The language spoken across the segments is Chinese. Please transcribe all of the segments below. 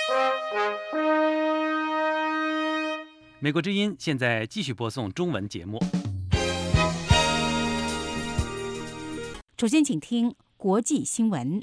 美国之音现在继续播送中文节目。 首先，请听国际新闻。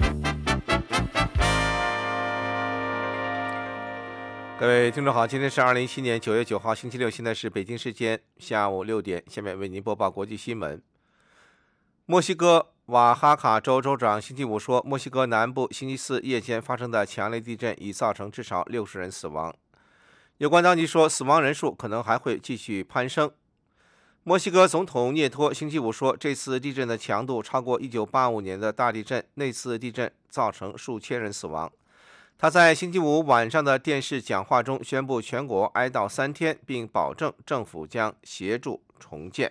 各位听众好，今天是2017年9月9号，星期六，现在是北京时间下午6点。下面为您播报国际新闻。墨西哥瓦哈卡州州长星期五说，墨西哥南部星期四夜间发生的强烈地震已造成至少60人死亡。有关当局说，死亡人数可能还会继续攀升。墨西哥总统涅托星期五说，这次地震的强度超过1985年的大地震，那次地震造成数千人死亡。他在星期五晚上的电视讲话中宣布全国哀悼3天，并保证政府将协助重建。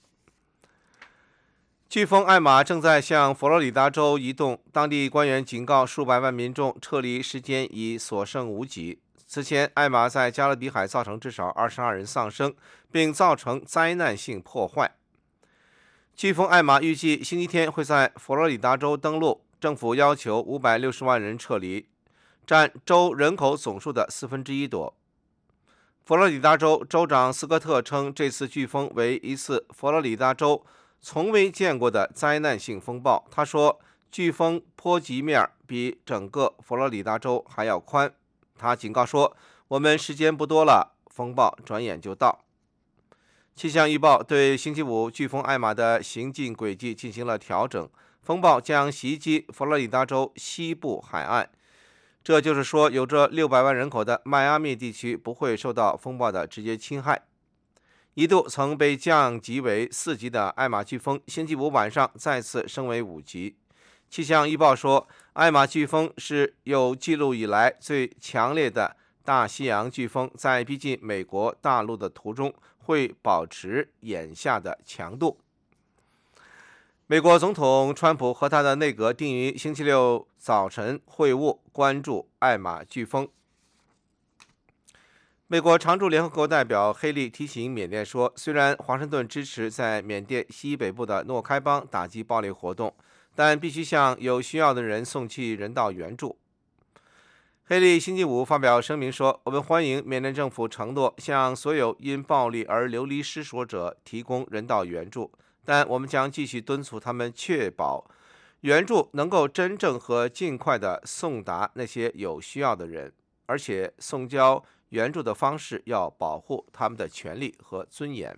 飓风艾玛正在向佛罗里达州移动，当地官员警告数百万民众撤离时间已所剩无几。此前，艾玛在加勒比海造成至少22人丧生，并造成灾难性破坏。飓风艾玛预计星期天会在佛罗里达州登陆，政府要求560万人撤离，占州人口总数的1/4多。佛罗里达州州长斯科特称，这次飓风为一次佛罗里达州从未见过的灾难性风暴。他说，飓风波及面比整个佛罗里达州还要宽。他警告说，我们时间不多了，风暴转眼就到。气象预报对星期五飓风艾玛的行进轨迹进行了调整，风暴将袭击佛罗里达州西部海岸。这就是说，有着600万人口的迈阿密地区不会受到风暴的直接侵害。一度曾被降级为4级的艾玛飓风，星期五晚上再次升为5级。气象预报说，艾玛飓风是有记录以来最强烈的大西洋飓风，在逼近美国大陆的途中会保持眼下的强度。美国总统川普和他的内阁定于星期六早晨会晤，关注艾玛飓风。美国常驻联合国代表黑利提醒缅甸说，虽然华盛顿支持在缅甸西北部的诺开邦打击暴力活动，但必须向有需要的人送去人道援助。黑利星期五发表声明说，我们欢迎缅甸政府承诺向所有因暴力而流离失所者提供人道援助，但我们将继续敦促他们确保援助能够真正和尽快地送达那些有需要的人，而且送交援助的方式要保护他们的权利和尊严。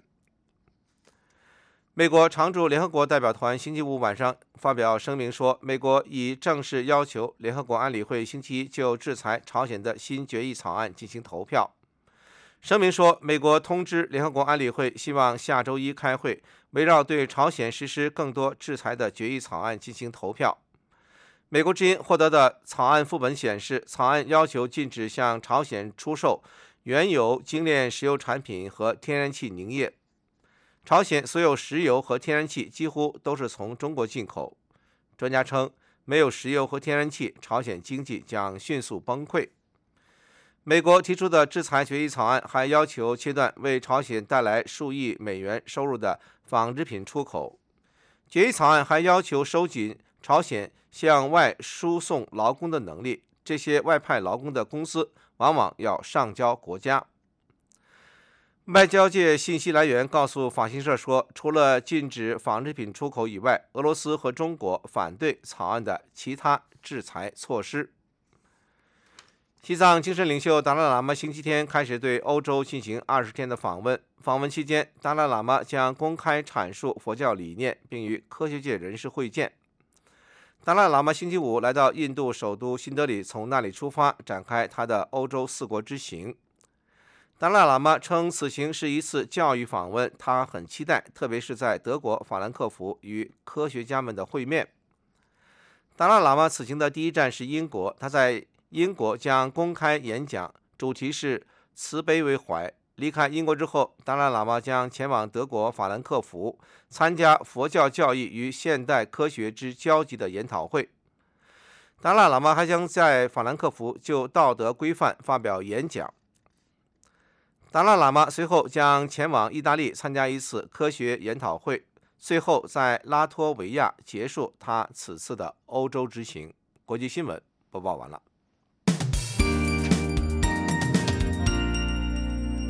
美国常驻联合国代表团星期五晚上发表声明说，美国已正式要求联合国安理会星期一就制裁朝鲜的新决议草案进行投票。声明说，美国通知联合国安理会，希望下周一开会，围绕对朝鲜实施更多制裁的决议草案进行投票。美国之音获得的草案副本显示，草案要求禁止向朝鲜出售原油、精炼石油产品和天然气凝液。朝鲜所有石油和天然气几乎都是从中国进口。专家称，没有石油和天然气，朝鲜经济将迅速崩溃。美国提出的制裁决议草案还要求切断为朝鲜带来数亿美元收入的纺织品出口。决议草案还要求收紧朝鲜向外输送劳工的能力，这些外派劳工的工资往往要上交国家。外交界信息来源告诉法新社说，除了禁止纺织品出口以外，俄罗斯和中国反对草案的其他制裁措施。西藏精神领袖达赖喇嘛星期天开始对欧洲进行20天的访问。访问期间，达赖喇嘛将公开阐述佛教理念，并与科学界人士会见。达赖喇嘛星期五来到印度首都新德里，从那里出发，展开他的欧洲4国之行。达赖喇嘛称，此行是一次教育访问，他很期待，特别是在德国法兰克福与科学家们的会面。达赖喇嘛此行的第一站是英国，他在英国将公开演讲，主题是慈悲为怀。离开英国之后，达赖喇嘛将前往德国法兰克福，参加佛教教义与现代科学之交集的研讨会。达赖喇嘛还将在法兰克福就道德规范发表演讲。达赖喇嘛随后将前往意大利参加一次科学研讨会，最后在拉脱维亚结束他此次的欧洲之行。国际新闻播报完了。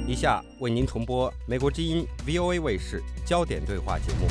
以下为您重播美国之音 VOA 卫视焦点对话节目。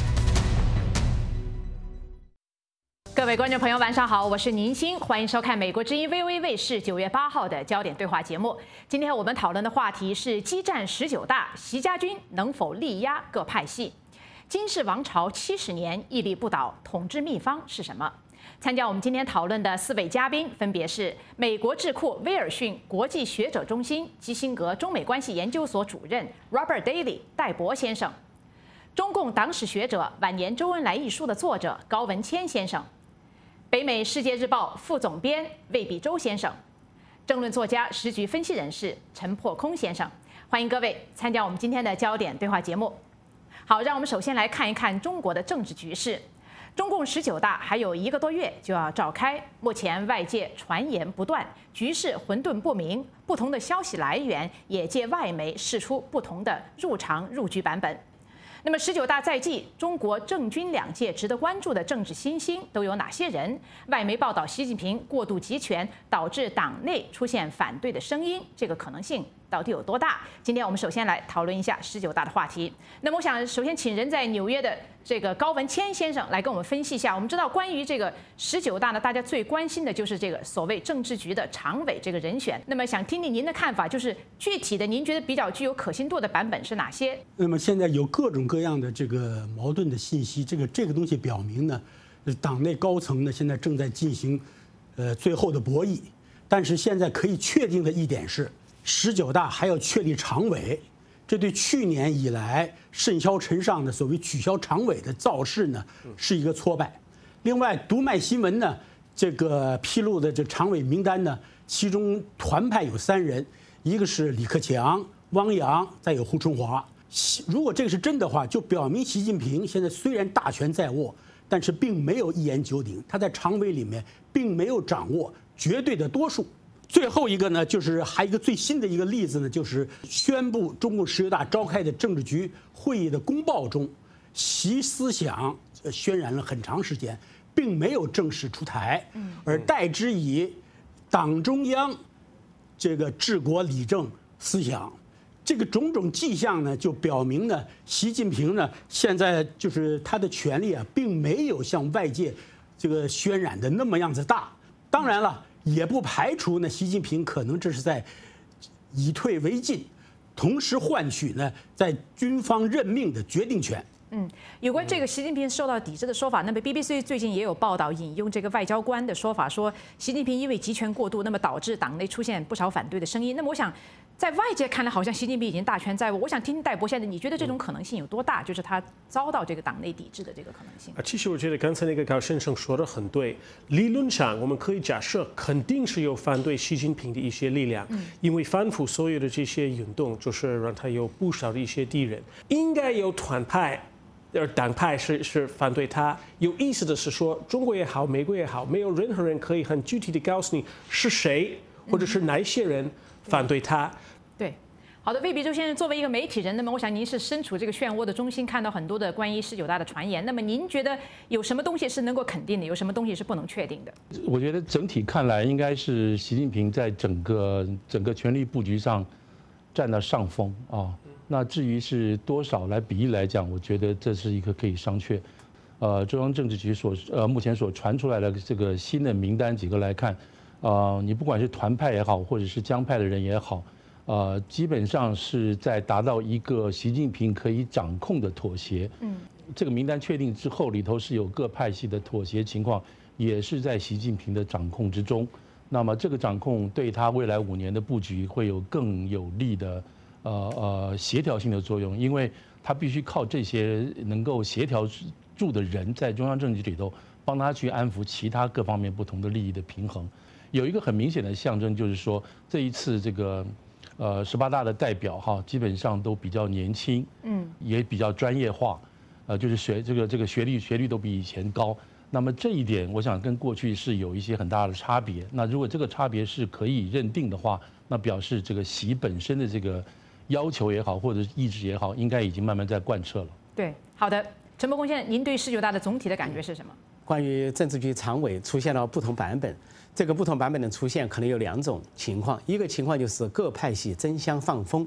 各位观众朋友，晚上好，我是宁欣，欢迎收看美国之音 VOA 卫视9月8号的焦点对话节目。今天我们讨论的话题是激战19大，习家军能否力压各派系？金氏王朝70年屹立不倒，统治秘方是什么？参加我们今天讨论的4位嘉宾分别是美国智库威尔逊国际学者中心基辛格中美关系研究所主任 Robert Daly 戴博先生，中共党史学者晚年周恩来一书的作者高文谦先生，北美世界日报副总编魏必洲先生，政论作家、时局分析人士陈破空先生。欢迎各位参加我们今天的焦点对话节目。好，让我们首先来看一看中国的政治局势。中共19大还有1个多月就要召开，目前外界传言不断，局势混沌不明，不同的消息来源也借外媒释出不同的入场入局版本。那么19大在即，中国政军两界值得关注的政治新星都有哪些人？外媒报道习近平过度集权导致党内出现反对的声音，这个可能性到底有多大？今天我们首先来讨论一下19大的话题。那么我想首先请人在纽约的这个高文谦先生来跟我们分析一下。我们知道关于这个19大呢，大家最关心的就是这个所谓政治局的常委这个人选。那么想听听您的看法，就是具体的您觉得比较具有可信度的版本是哪些？ 那么现在有各种各样的这个矛盾的信息，这个东西表明呢，党内高层呢现在正在进行最后的博弈。但是现在可以确定的一点是，19大还要确立常委，这对去年以来甚嚣尘上的所谓取消常委的造势呢，是一个挫败。另外，读卖新闻呢，这个披露的这常委名单呢，其中团派有3人，一个是李克强、汪洋，再有胡春华。如果这个是真的话，就表明习近平现在虽然大权在握，但是并没有一言九鼎，他在常委里面并没有掌握绝对的多数。最后一个呢，就是还有一个最新的一个例子呢，就是宣布中共19大召开的政治局会议的公报中，习思想渲染了很长时间，并没有正式出台，而代之以党中央这个治国理政思想。这个种种迹象呢，就表明呢，习近平呢现在就是他的权力啊，并没有像外界这个渲染的那么样子大。当然了，也不排除呢，习近平可能这是在以退为进，同时换取呢在军方任命的决定权。 有关这个习近平受到抵制的说法，那么 BBC 最近也有报道引用这个外交官的说法，说习近平因为集权过度，那么导致党内出现不少反对的声音。那么我想，在外界看来，好像习近平已经大权在握。我想听听戴博现在，你觉得这种可能性有多大？就是他遭到这个党内抵制的这个可能性。 其实我觉得刚才那个高先生说的很对，理论上我们可以假设，肯定是有反对习近平的一些力量，因为反腐所有的这些运动，就是让他有不少的一些敌人，应该有团派。而党派是反对他。有意思的是说，中国也好，美国也好，没有任何人可以很具体的告诉你是谁或者是哪一些人反对他。 对，好的，魏必洲先生作为一个媒体人，那么我想您是身处这个漩涡的中心，看到很多的关于19大的传言。那么您觉得有什么东西是能够肯定的，有什么东西是不能确定的？ 我觉得整体看来，应该是习近平在整个权力布局上占了上风啊。那至于是多少来比例来讲，我觉得这是一个可以商榷。中央政治局目前所传出来的这个新的名单几个来看，你不管是团派也好，或者是江派的人也好，基本上是在达到一个习近平可以掌控的妥协。这个名单确定之后，里头是有各派系的妥协情况，也是在习近平的掌控之中。那么这个掌控对他未来5年的布局会有更有利的。协调性的作用，因为他必须靠这些能够协调住的人，在中央政治局里头帮他去安抚其他各方面不同的利益的平衡。有一个很明显的象征，就是说这一次这个18大的代表哈，基本上都比较年轻，也比较专业化，就是这个学历都比以前高。那么这一点，我想跟过去是有一些很大的差别。那如果这个差别是可以认定的话，那表示这个习本身的这个要求也好，或者意志也好，应该已经慢慢在贯彻了。 对，好的，陈伯公先生，您对19大的总体的感觉是什么？ 关于政治局常委出现了不同版本，这个不同版本的出现可能有2种情况，一个情况就是各派系争相放风，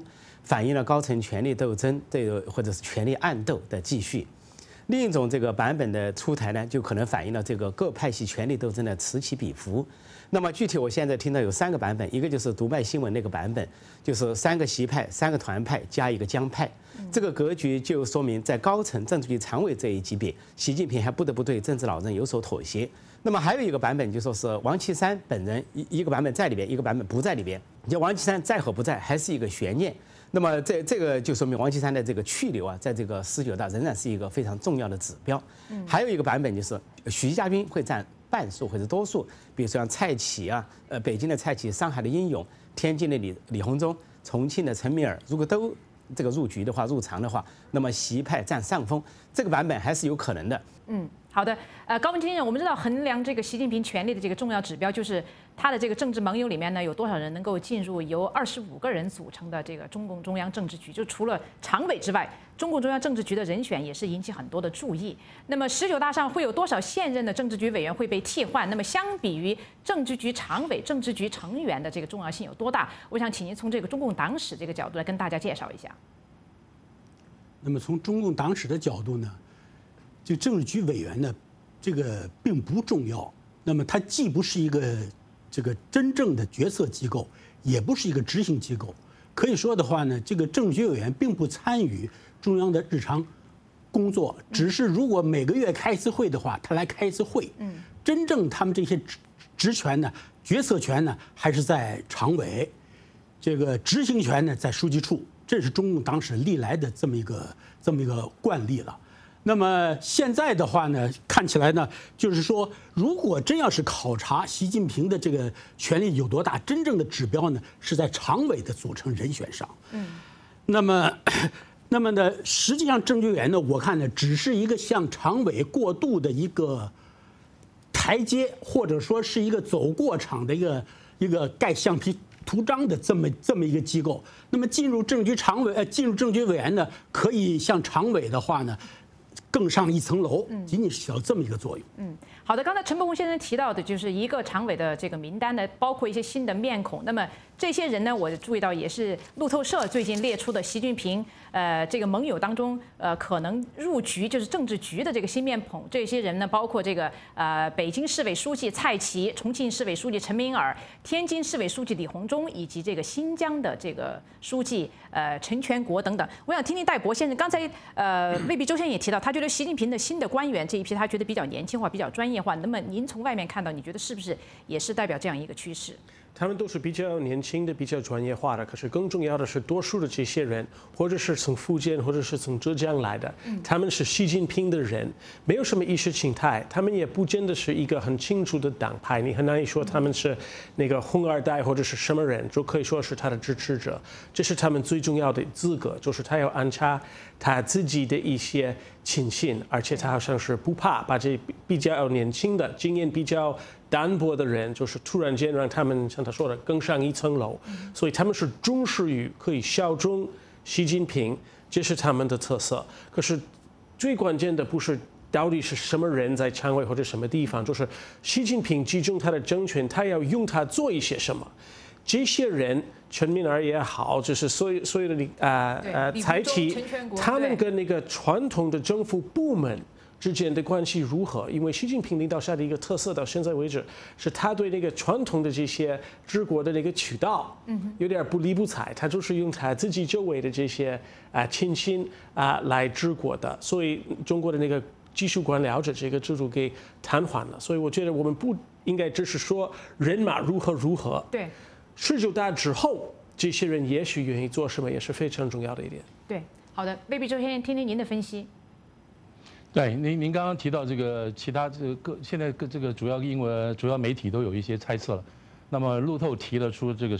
反映了高层权力斗争或者是权力暗斗的继续。另一种这个版本的出台呢，就可能反映了这个各派系权力斗争的此起彼伏。那么具体我现在听到有3个版本，一个就是读卖新闻那个版本，就是3个习派、3个团派加一个江派。这个格局就说明，在高层政治局常委这一级别，习近平还不得不对政治老人有所妥协。那么还有一个版本就说是王岐山本人一个版本在里边，一个版本不在里边。就王岐山在和不在还是一个悬念。那么这个就说明王岐山的这个去留啊，在这个19大仍然是一个非常重要的指标。还有一个版本就是徐家军会占半数或者多数，比如说像蔡奇啊，北京的蔡奇、上海的殷勇、天津的李鸿忠、重庆的陈敏尔，如果都这个入局的话、入常的话，那么习派占上风，这个版本还是有可能的。 好的，高文清，我们知道衡量这个习近平权力的这个重要指标，就是他的这个政治盟友里面呢，有多少人能够进入由25个人组成的这个中共中央政治局。就除了常委之外，中共中央政治局的人选也是引起很多的注意。那么19大上会有多少现任的政治局委员会被替换？那么相比于政治局常委、政治局成员的这个重要性有多大？我想请您从这个中共党史这个角度来跟大家介绍一下。 那么从中共党史的角度呢？就政治局委员呢，这个并不重要。那么它既不是一个这个真正的决策机构，也不是一个执行机构。可以说的话呢，这个政治局委员并不参与中央的日常工作，只是如果每个月开一次会的话，他来开一次会。真正他们这些职权呢、决策权呢，还是在常委，这个执行权呢在书记处。这是中共党史历来的这么一个惯例了。那么现在的话呢，看起来呢，就是说，如果真要是考察习近平的这个权力有多大，真正的指标呢，是在常委的组成人选上。那么呢，实际上政治局委员呢，我看呢，只是一个向常委过渡的一个台阶，或者说是一个走过场的一个盖橡皮图章的这么一个机构。那么进入政治局委员呢，可以像常委的话呢，更上一层楼，仅仅是起到这么一个作用。 好的，刚才陈伯宏先生提到的就是一个常委的这个名单呢，包括一些新的面孔。那么这些人呢，我注意到也是路透社最近列出的习近平这个盟友当中可能入局就是政治局的这个新面孔。这些人呢，包括这个北京市委书记蔡奇、重庆市委书记陈敏尔、天津市委书记李鸿忠，以及这个新疆的这个书记陈全国等等。我想听听戴博先生，刚才魏必周先生也提到，他觉得习近平的新的官员这一批，他觉得比较年轻化、比较专业化。那么您从外面看到，你觉得是不是也是代表这样一个趋势？ 他们都是比较年轻的、比较专业化的。可是更重要的是，多数的这些人，或者是从福建，或者是从浙江来的，他们是习近平的人，没有什么意识形态，他们也不见得是一个很清楚的党派，你很难以说他们是那个红二代或者是什么人，就可以说是他的支持者。这是他们最重要的资格，就是他要安插他自己的一些亲信，而且他好像是不怕把这比较年轻的、经验比较单薄的人，就是突然间让他们像他说的更上一层楼，所以他们是重视于可以效忠习近平，这是他们的特色。可是最关键的不是到底是什么人在常委或者什么地方，就是习近平集中他的政权，他要用它做一些什么。这些人，陈敏尔也好，就是所有的蔡奇，他们跟那个传统的政府部门之间的关系如何？因为习近平领导下的一个特色，到现在为止，是他对那个传统的这些治国的那个渠道，有点不理不睬，他就是用他自己周围的这些亲信来治国的，所以中国的那个技术官僚的这个制度给瘫痪了。所以我觉得我们不应该只是说人马如何， 对 ，19大之后，这些人也许愿意做什么，也是非常重要的一点。 对，好的，魏必周先生，听听您的分析。 对，您刚刚提到这个其他现在这个主要媒体都有一些猜测了。那么路透提了出这个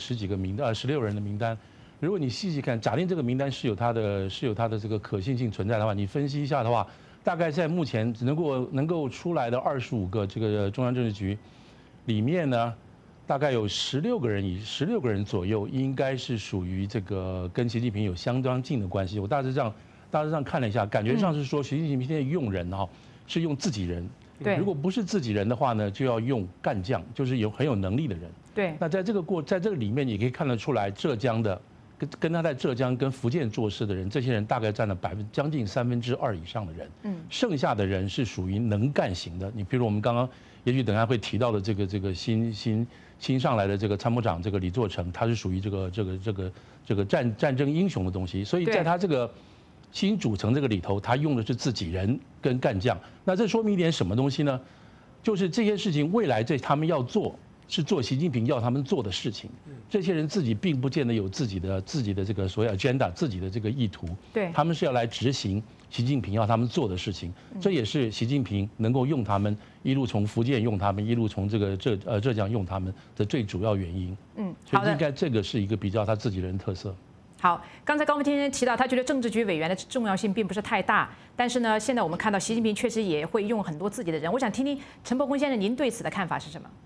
16人的名单，如果你细细看，假定这个名单是有它的这个可信性存在的话，你分析一下的话，大概在目前能够出来的25个这个中央政治局里面呢，大概有16个人左右，应该是属于这个跟习近平有相当近的关系。我大致上看了一下，感觉上是说习近平现在用人是用自己人。 对， 如果不是自己人的话呢，就要用干将，就是很有能力的人。 对， 那在这个里面，你可以看得出来，浙江的跟他在浙江跟福建做事的人，这些人大概占了将近2%以上的人，剩下的人是属于能干型的。你比如我们刚刚也许等下会提到的这个新上来的这个参谋长这个李作成，他是属于这个战争英雄的东西，所以在他这个新组成这个里头，他用的是自己人跟干将。那这说明一点什么东西呢？就是这些事情未来他们要做。是做习近平要他们做的事情，这些人自己并不见得有自己的这个所谓 agenda， 自己的这个意图， 对， 他们是要来执行习近平要他们做的事情，这也是习近平能够用他们一路从福建用他们，一路从浙江用他们的最主要原因。所以应该这个是一个比较他自己人特色。 好，刚才高文先生提到，他觉得政治局委员的重要性并不是太大，但是呢，现在我们看到习近平确实也会用很多自己的人。我想听听陈伯宏先生您对此的看法是什么？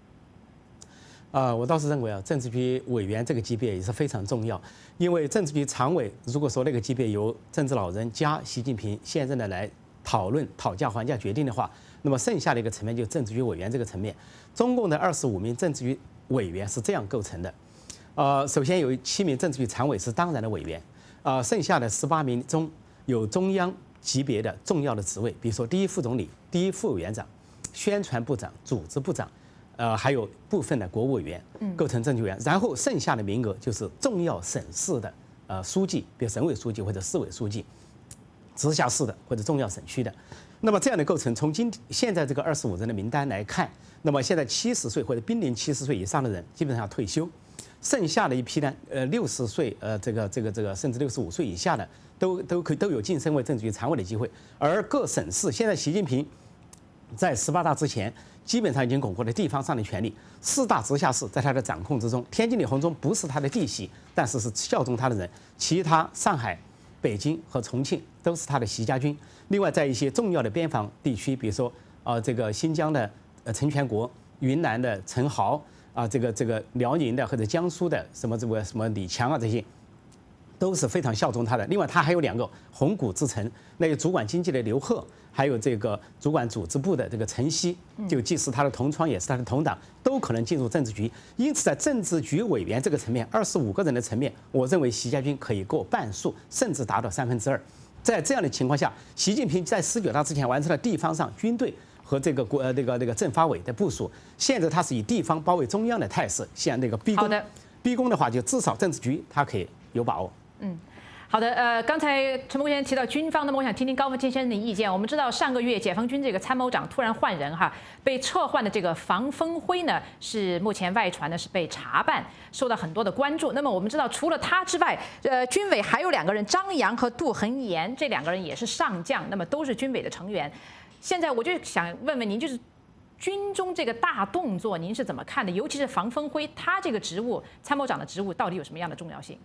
我倒是认为政治局委员这个级别也是非常重要，因为政治局常委如果说那个级别由政治老人加习近平现任的来讨价还价决定的话，那么剩下的一个层面就是政治局委员这个层面。中共的25名政治局委员是这样构成的，首先有7名政治局常委是当然的委员，剩下的18名中有中央级别的重要的职位，比如说第一副总理、第一副委员长、宣传部长、组织部长。还有部分的国务委员构成政治委员，然后剩下的名额就是重要省市的书记，比如省委书记或者市委书记，直辖市的或者重要省区的。那么这样的构成，从现在这个25人的名单来看，那么现在70岁或者濒临70岁以上的人基本上退休，剩下的一批呢，60岁这个甚至65岁以下的都有晋升为政治局常委的机会，而各省市现在习近平在18大之前。基本上已经巩固了地方上的权力，4大直辖市在他的掌控之中。天津、李洪忠不是他的弟媳，但是是效忠他的人。其他上海、北京和重庆都是他的习家军。另外，在一些重要的边防地区，比如说这个新疆的陈全国、云南的陈豪这个辽宁的或者江苏的什么李强啊，这些都是非常效忠他的。另外，他还有2个红谷之臣，那个主管经济的刘鹤。还有这个主管组织部的这个陈希，就既是他的同窗，也是他的同党，都可能进入政治局。因此，在政治局委员这个层面，25个人的层面，我认为习家军可以过半数，甚至达到2/3。在这样的情况下，习近平在19大之前完成了地方上军队和这个那个政法委的部署，现在他是以地方包围中央的态势，像那个逼宫的话，就至少政治局他可以有把握。 好的，刚才陈伯宏先生提到军方，那么我想听听高文先生的意见。我们知道上个月解放军这个参谋长突然换人哈，被撤换的这个房峰辉呢，是目前外传呢是被查办，受到很多的关注。那么我们知道，除了他之外，军委还有2个人，张扬和杜恒炎，这2个人也是上将，那么都是军委的成员。现在我就想问问您，就是军中这个大动作，您是怎么看的？尤其是房峰辉，他这个职务，参谋长的职务到底有什么样的重要性？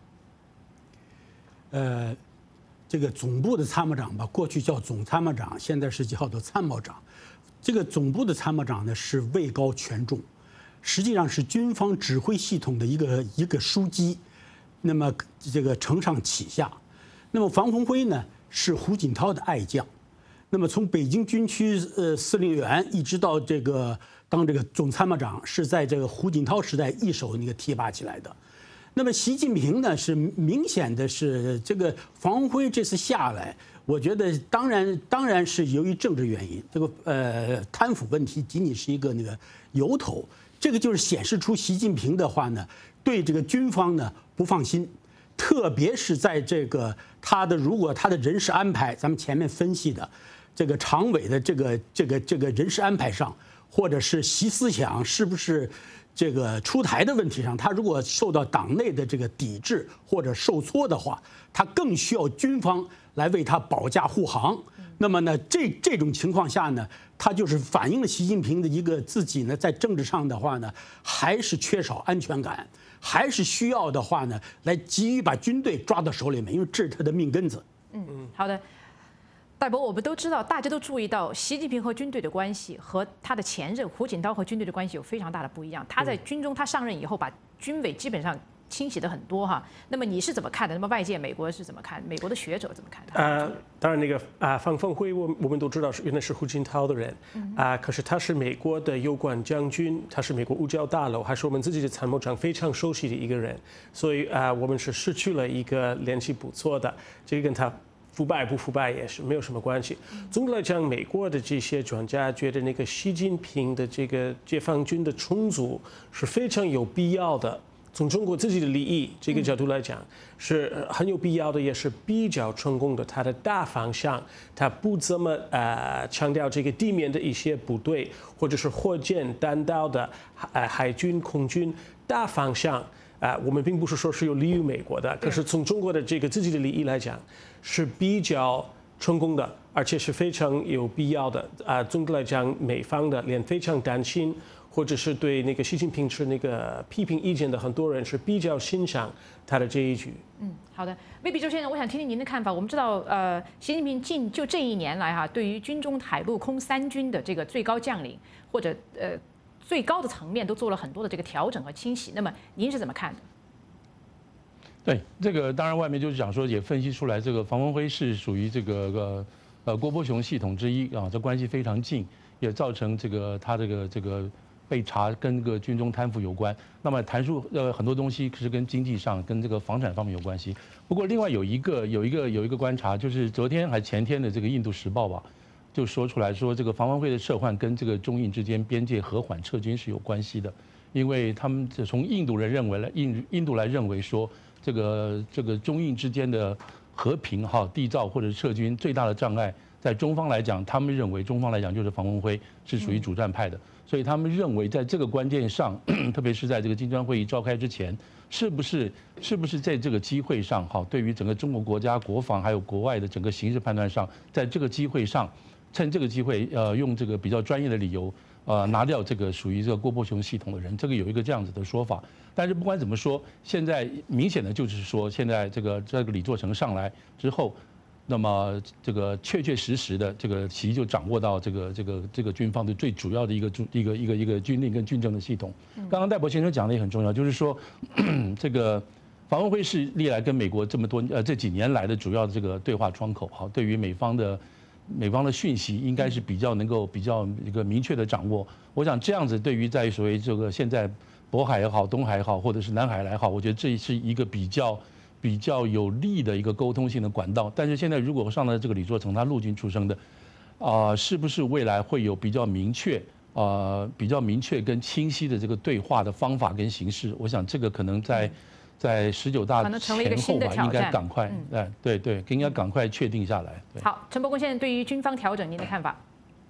这个总部的参谋长吧，过去叫总参谋长，现在是叫做参谋长。这个总部的参谋长呢是位高权重，实际上是军方指挥系统的一个枢机，那么这个承上启下。那么房峰辉呢是胡锦涛的爱将，那么从北京军区司令员一直到当这个总参谋长，是在这个胡锦涛时代一手那个提拔起来的。那么习近平呢是明显的是这个房峰辉这次下来，我觉得当然是由于政治原因，这个贪腐问题仅仅是一个那个由头，这个就是显示出习近平的话呢对这个军方呢不放心，特别是在这个如果他的人事安排，咱们前面分析的这个常委的这个人事安排上，或者是习思想是不是这个出台的问题上，他如果受到党内的这个抵制或者受挫的话，他更需要军方来为他保驾护航。那么呢，这种情况下呢，他就是反映了习近平的一个自己呢在政治上的话呢，还是缺少安全感，还是需要的话呢，来急于把军队抓到手里面，因为这是他的命根子。 好的。戴博，我们都知道，大家都注意到，习近平和军队的关系和他的前任胡锦涛和军队的关系有非常大的不一样。他在军中，他上任以后，把军委基本上清洗的很多哈。那么你是怎么看的？那么外界美国是怎么看？美国的学者怎么看的？ 当然那个方峰辉我们都知道原来是胡锦涛的人可是他是美国的右官将军，他是美国五角大楼还是我们自己的参谋长非常熟悉的一个人，所以我们是失去了一个联系不错的，这个跟他腐败不腐败也是没有什么关系。总的来讲，美国的这些专家觉得那个习近平的这个解放军的重组是非常有必要的。从中国自己的利益这个角度来讲，是很有必要的，也是比较成功的。它的大方向，它不怎么强调这个地面的一些部队，或者是火箭、弹道的海军、空军大方向。我们并不是说是有利于美国的，可是从中国的这个自己的利益来讲，是比较成功的，而且是非常有必要的。总的来讲，美方的连非常担心，或者是对那个习近平持那个批评意见的很多人是比较欣赏他的这一局。 好的，魏必周先生，我想听听您的看法。我们知道，习近平就这一年来哈，对于军中海陆空三军的这个最高将领或者最高的层面都做了很多的这个调整和清洗。那么您是怎么看的？ 对，这个当然外面就是讲说，也分析出来，这个房峰辉是属于这个郭伯雄系统之一啊，这关系非常近，也造成这个他这个被查跟这个军中贪腐有关。那么谈述很多东西是跟经济上、跟这个房产方面有关系。不过另外有一个观察，就是昨天还前天的这个《印度时报》吧。就说出来说，这个房峰辉的撤换跟这个中印之间边界和缓撤军是有关系的，因为他们从印度人认为印度来认为说，这个中印之间的和平缔造或者撤军最大的障碍，在中方来讲，他们认为中方来讲就是房峰辉是属于主战派的，所以他们认为在这个关键上，特别是在这个金砖会议召开之前，是不是在这个机会上对于整个中国国家国防还有国外的整个形势判断上，在这个机会上。趁这个机会，用这个比较专业的理由，拿掉这个属于这个郭伯雄系统的人，这个有一个这样子的说法。但是不管怎么说，现在明显的就是说，现在这个李作成上来之后，那么这个确实的这个习就掌握到这个军方的最主要的一个军令跟军政的系统。刚刚戴博先生讲的也很重要，就是说这个房峰辉是历来跟美国这么多这几年来的主要的这个对话窗口，对于美方的讯息应该是比较能够比较一个明确的掌握。我想这样子对于在所谓这个现在渤海也好、东海也好，或者是南海来好，我觉得这是一个比较有利的一个沟通性的管道。但是现在如果上了这个李作成，他陆军出身的，是不是未来会有比较明确跟清晰的这个对话的方法跟形式？我想这个可能在19大前后吧，应该赶快，对，应该赶快确定下来。 好，陈伯公先生对于军方调整您的看法？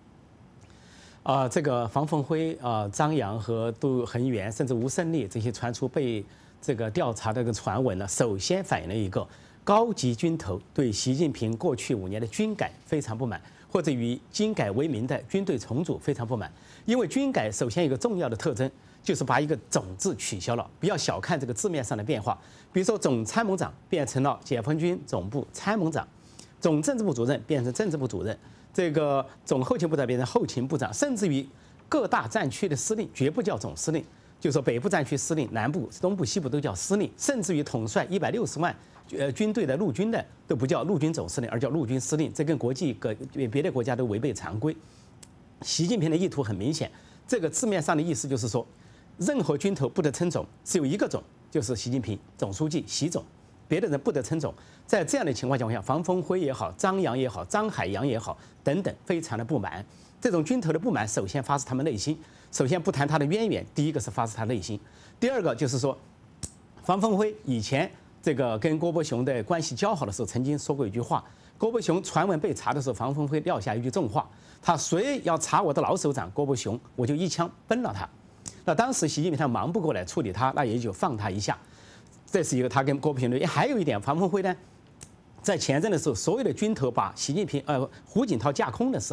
这个房峰辉张扬和杜恒源甚至吴胜利这些传出被这个调查的这个传闻呢，首先反映了一个高级军头对习近平过去5年的军改非常不满，或者以军改为名的军队重组非常不满。因为军改首先有一个重要的特征，就是把一个总字取消了，不要小看这个字面上的变化。比如说，总参谋长变成了解放军总部参谋长，总政治部主任变成政治部主任，这个总后勤部长变成后勤部长，甚至于各大战区的司令绝不叫总司令，就是说北部战区司令、南部、东部、西部都叫司令，甚至于统帅160万军队的陆军的都不叫陆军总司令，而叫陆军司令，这跟别的国家都违背常规。习近平的意图很明显，这个字面上的意思就是说，任何军头不得称总，只有一个总，就是习近平总书记习总，别的人不得称总。在这样的情况下，房峰辉也好，张扬也好，张海洋也好等等，非常的不满。这种军头的不满，首先发自他们内心。首先不谈他的渊源，第一个是发自他内心，第二个就是说，房峰辉以前这个跟郭伯雄的关系交好的时候，曾经说过一句话。郭伯雄传闻被查的时候，房峰辉撂下一句重话：他谁要查我的老首长郭伯雄，我就一枪崩了他。那当时习近平他忙不过来处理他，那也就放他一下。这是一个他跟郭伯雄的。还有一点，房峰辉呢，在前任的时候，所有的军头把习近平胡锦涛架空的时候，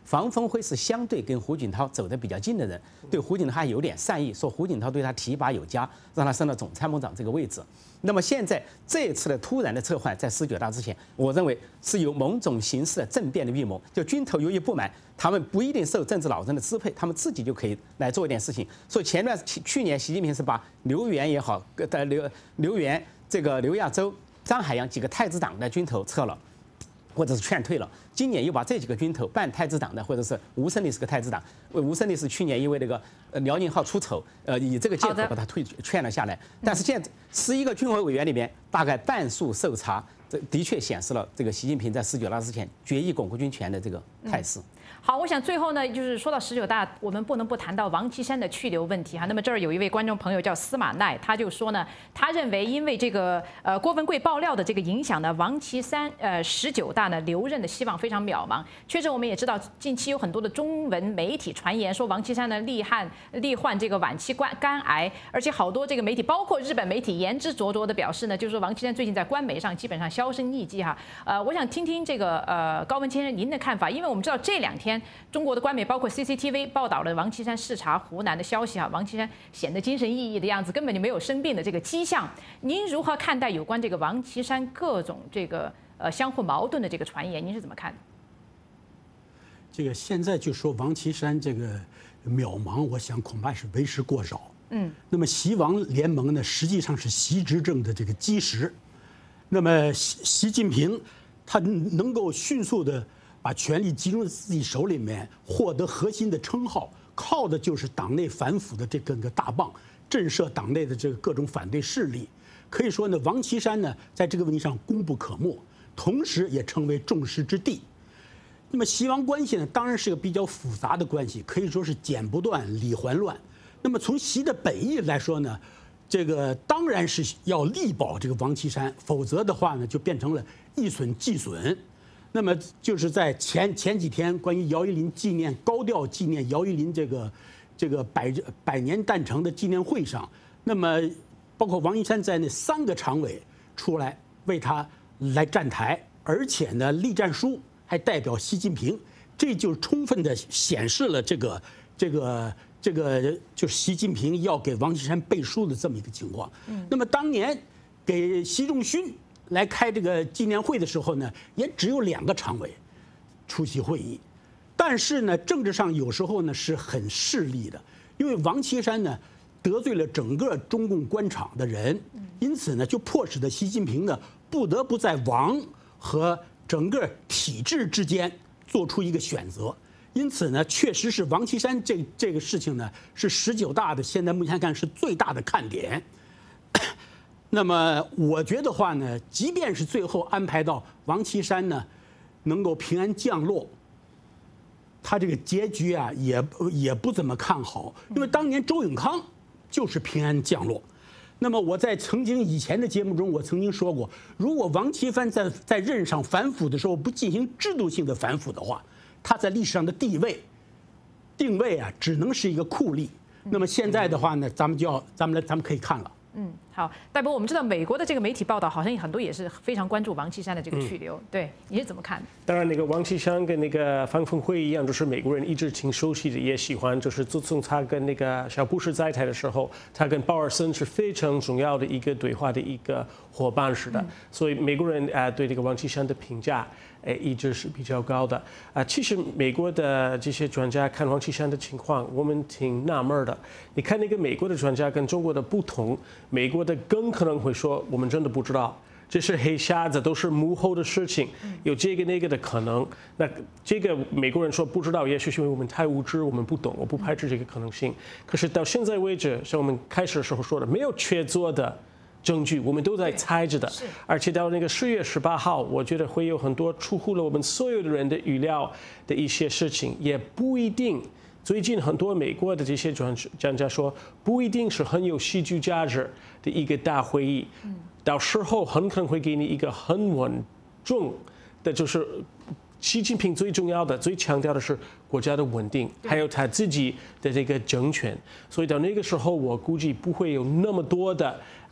房峰辉是相对跟胡锦涛走得比较近的人，对胡锦涛还有点善意，说胡锦涛对他提拔有加，让他升了总参谋长这个位置。那么现在这一次的突然的撤换，在19大之前，我认为是有某种形式的政变的预谋。就军头由于不满，他们不一定受政治老人的支配，他们自己就可以来做一点事情。所以去年习近平是把刘源也好，刘源这个刘亚洲、张海洋几个太子党的军头撤了，或者是劝退了。今年又把这几个军头，半太子党的，或者是吴胜利是个太子党，吴胜利是去年因为那个辽宁号出丑，以这个借口把他劝了下来。但是现在11个军委委员里面，大概半数受查，这的确显示了这个习近平在19大之前决议巩固军权的这个态势。 好，我想最后呢，就是说到19大，我们不能不谈到王岐山的去留问题哈。那么这儿有一位观众朋友叫司马奈，他就说呢，他认为因为这个郭文贵爆料的这个影响呢，王岐山19大呢留任的希望非常渺茫。确实，我们也知道近期有很多的中文媒体传言说王岐山呢罹患这个晚期肝癌，而且好多这个媒体，包括日本媒体言之灼灼的表示呢，就是说王岐山最近在官媒上基本上销声匿迹哈。我想听听这个高文先生您的看法，因为我们知道这2天。中国的官媒包括 CCTV 报道了王岐山视察湖南的消息啊，王岐山显得精神奕奕的样子，根本就没有生病的这个迹象。您如何看待有关这个王岐山各种这个相互矛盾的这个传言？您是怎么看的？ 这个现在就说王岐山这个渺茫，我想恐怕是为时过早。那么习王联盟呢，实际上是习执政的这个基石。那么习近平他能够迅速的把权力集中在自己手里面，获得核心的称号，靠的就是党内反腐的这个大棒，震慑党内的这个各种反对势力。可以说呢，王岐山呢在这个问题上功不可没，同时也成为众矢之的。那么习王关系呢，当然是个比较复杂的关系，可以说是剪不断理还乱。那么从习的本意来说呢，这个当然是要力保这个王岐山，否则的话呢，就变成了一损俱损。那么就是在前几天关于姚依林高调纪念姚依林这个百年诞辰的纪念会上，那么包括王岐山在内3个常委出来为他来站台，而且呢栗战书还代表习近平，这就充分的显示了这个就是习近平要给王岐山背书的这么一个情况。那么当年给习仲勋来开这个纪念会的时候呢，也只有2个常委出席会议，但是呢，政治上有时候呢是很势利的，因为王岐山呢得罪了整个中共官场的人，因此呢就迫使的习近平呢不得不在王和整个体制之间做出一个选择。因此呢，确实是王岐山这个事情呢是19大的现在目前看是最大的看点。那么我觉得话呢，即便是最后安排到王岐山呢能够平安降落，他这个结局啊也不怎么看好，因为当年周永康就是平安降落。那么我在曾经以前的节目中，我曾经说过，如果王岐山在任上反腐的时候不进行制度性的反腐的话，他在历史上的定位啊，只能是一个酷吏。那么现在的话呢，咱们可以看了。 好，戴博，我们知道美国的这个媒体报道好像很多也是非常关注王岐山的这个去留，对，你是怎么看的？ 当然，那个王岐山跟那个方峰辉一样，就是美国人一直挺熟悉的，也喜欢。就是自从他跟那个小布什在台的时候，他跟鲍尔森是非常重要的一个对话的一个伙伴似的。所以美国人对这个王岐山的评价一直是比较高的。其实美国的这些专家看王岐山的情况，我们挺纳闷的。你看那个美国的专家跟中国的不同，美国的更可能会说，我们真的不知道。这是黑匣子，都是幕后的事情，有这个那个的可能。那这个美国人说不知道，也许是因为我们太无知，我们不懂，我不排除这个可能性。可是到现在为止，像我们开始的时候说的，没有确凿的证据，我们都在猜着的。而且到那个10月18号，我觉得会有很多出乎了我们所有的人的预料的一些事情，也不一定。最近很多美国的这些专家说，不一定是很有戏剧价值的一个大会议。到时候很可能会给你一个很稳重的，就是习近平最重要的、最强调的是国家的稳定，还有他自己的这个政权。所以到那个时候，我估计不会有那么多的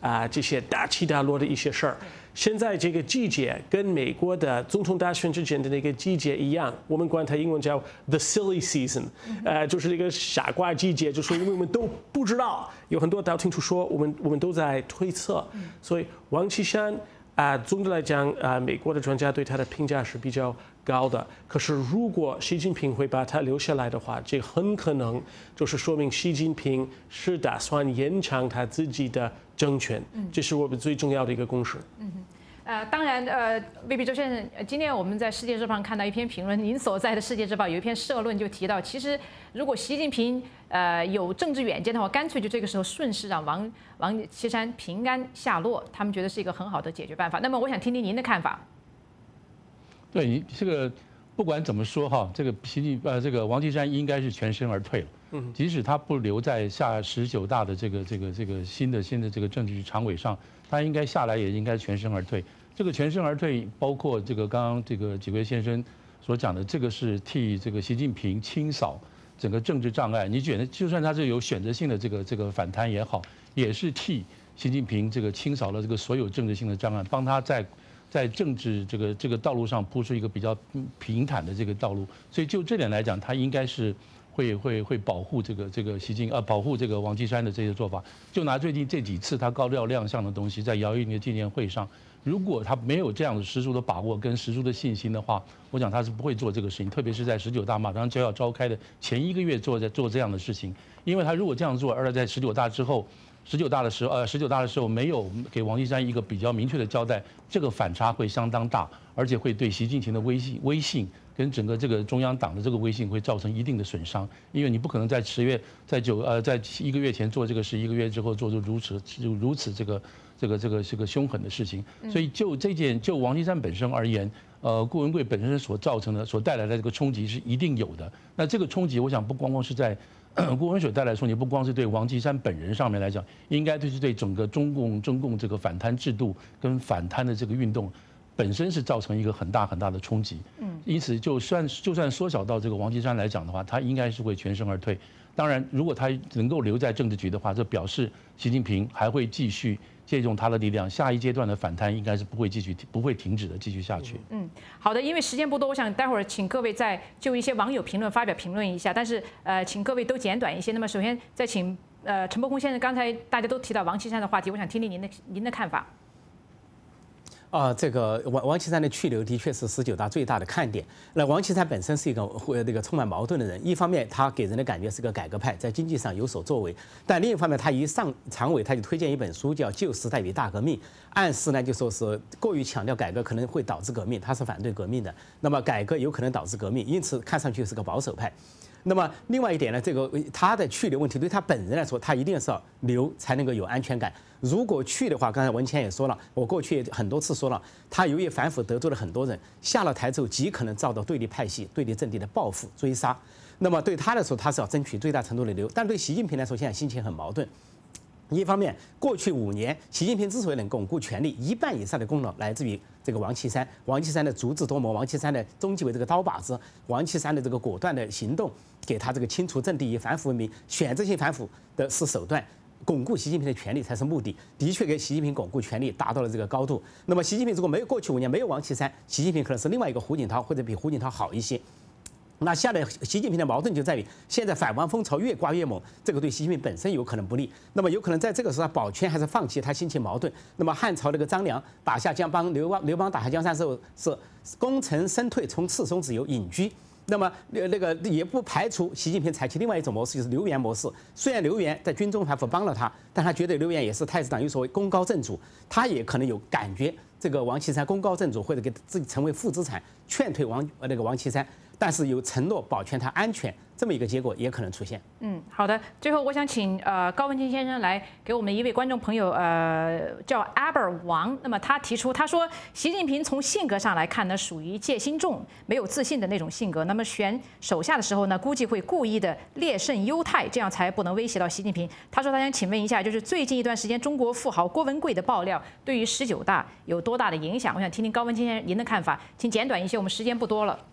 这些大起大落的一些事儿。现在这个季节跟美国的总统大选之前的那个季节一样，我们管它英文叫 the silly season，就是这个傻瓜季节，就是因为我们都不知道，有很多道听途说，我们都在推测，所以王岐山总的来讲美国的专家对他的评价是比较高的。可是如果习近平会把他留下来的话，这很可能就是说明习近平是打算延长他自己的政权，这是我们最重要的一个共识。 当然，魏必周先生，今天我们在《世界日报》上看到一篇评论，您所在的《世界日报》有一篇社论就提到，其实如果习近平有政治远见的话，干脆就这个时候顺势让王岐山平安下落，他们觉得是一个很好的解决办法。那么，我想听听您的看法。 对你这个不管怎么说哈，这个王岐山应该是全身而退了。即使他不留在下19大的这个新的这个政治常委上，他应该下来也应该全身而退。这个全身而退，包括这个刚刚这个几位先生所讲的，这个是替这个习近平清扫整个政治障碍。你觉得就算他是有选择性的这个反弹也好，也是替习近平这个清扫了这个所有政治性的障碍，帮他在政治这个道路上铺出一个比较平坦的这个道路。所以就这点来讲，他应该是会保护这个保护这个王岐山的这些做法。就拿最近这几次他高调亮相的东西，在姚依林的纪念会上，如果他没有这样的十足的把握跟十足的信心的话，我想他是不会做这个事情。特别是在19大马上就要召开的前1个月做这样的事情，因为他如果这样做，而在19大之后。19大的时候没有给王岐山一个比较明确的交代，这个反差会相当大，而且会对习近平的威信跟整个这个中央党的这个威信会造成一定的损伤，因为你不可能在在1个月前做这个事，1个月之后做出如此这个凶狠的事情。所以就王岐山本身而言，顾文贵本身所带来的这个冲击是一定有的。那这个冲击，我想不光光是在顾文水带来冲击，不光是对王岐山本人上面来讲，应该就是对整个中共这个反贪制度跟反贪的这个运动本身是造成一个很大的冲击。因此就算缩小到这个王岐山来讲的话，他应该是会全身而退。当然，如果他能够留在政治局的话，这表示习近平还会继续借用他的力量，下一阶段的反贪应该是不会停止的，继续下去。 好的，因为时间不多，我想待会儿请各位再就一些网友评论发表评论一下，但是请各位都简短一些。那么首先再请陈伯公先生，刚才大家都提到王岐山的话题，我想听听您的看法。 这个王岐山的去留的确是19大最大的看点。那王岐山本身是一个充满矛盾的人，一方面他给人的感觉是个改革派，在经济上有所作为，但另一方面他一上常委他就推荐一本书叫《旧时代与大革命》，暗示呢就说是过于强调改革可能会导致革命，他是反对革命的，那么改革有可能导致革命，因此看上去是个保守派。那么另外一点呢，这个他的去留问题对他本人来说，他一定是要留才能够有安全感。如果去的话，刚才文谦也说了，我过去很多次说了，他由于反腐得罪了很多人，下了台之后极可能遭到对立派系、对立阵地的报复追杀。那么对他来说，他是要争取最大程度的留，但对习近平来说，现在心情很矛盾。一方面，过去5年，习近平之所以能巩固权力，1半以上的功劳来自于这个王岐山。王岐山的足智多谋，王岐山的中纪委这个刀把子，王岐山的这个果断的行动，给他这个清除阵地、以反腐为名，选择性反腐的是手段，巩固习近平的权力才是目的。的确给习近平巩固权力达到了这个高度。那么习近平如果没有过去5年没有王岐山，习近平可能是另外一个胡锦涛，或者比胡锦涛好一些。那下来，习近平的矛盾就在于，现在反汪风潮越刮越猛，这个对习近平本身有可能不利。那么有可能在这个时候，他保全还是放弃，他心情矛盾。那么汉朝那个张良打下江帮，刘邦打下江山的时候是功成身退，从赤松子由隐居。那么那个也不排除习近平采取另外一种模式，就是刘源模式。虽然刘源在军中反腐帮了他，但他觉得刘源也是太子党有所谓功高震主，他也可能有感觉这个王岐山功高震主，或者给自己成为负资产，劝退王岐山。但是有承诺保全他安全，这么一个结果也可能出现。 好的。最后我想请高文清先生来给我们一位观众朋友，叫 Aber 王。那么他提出，他说习近平从性格上来看呢，属于戒心重、没有自信的那种性格。那么选手下的时候呢，估计会故意的劣胜优汰，这样才不能威胁到习近平。他说他想请问一下，就是最近一段时间中国富豪郭文贵的爆料，对于19大有多大的影响？我想听听高文清先生您的看法，请简短一些，我们时间不多了。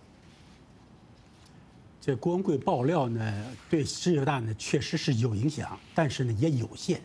这郭文贵爆料呢，对19大呢确实是有影响，但是呢也有限。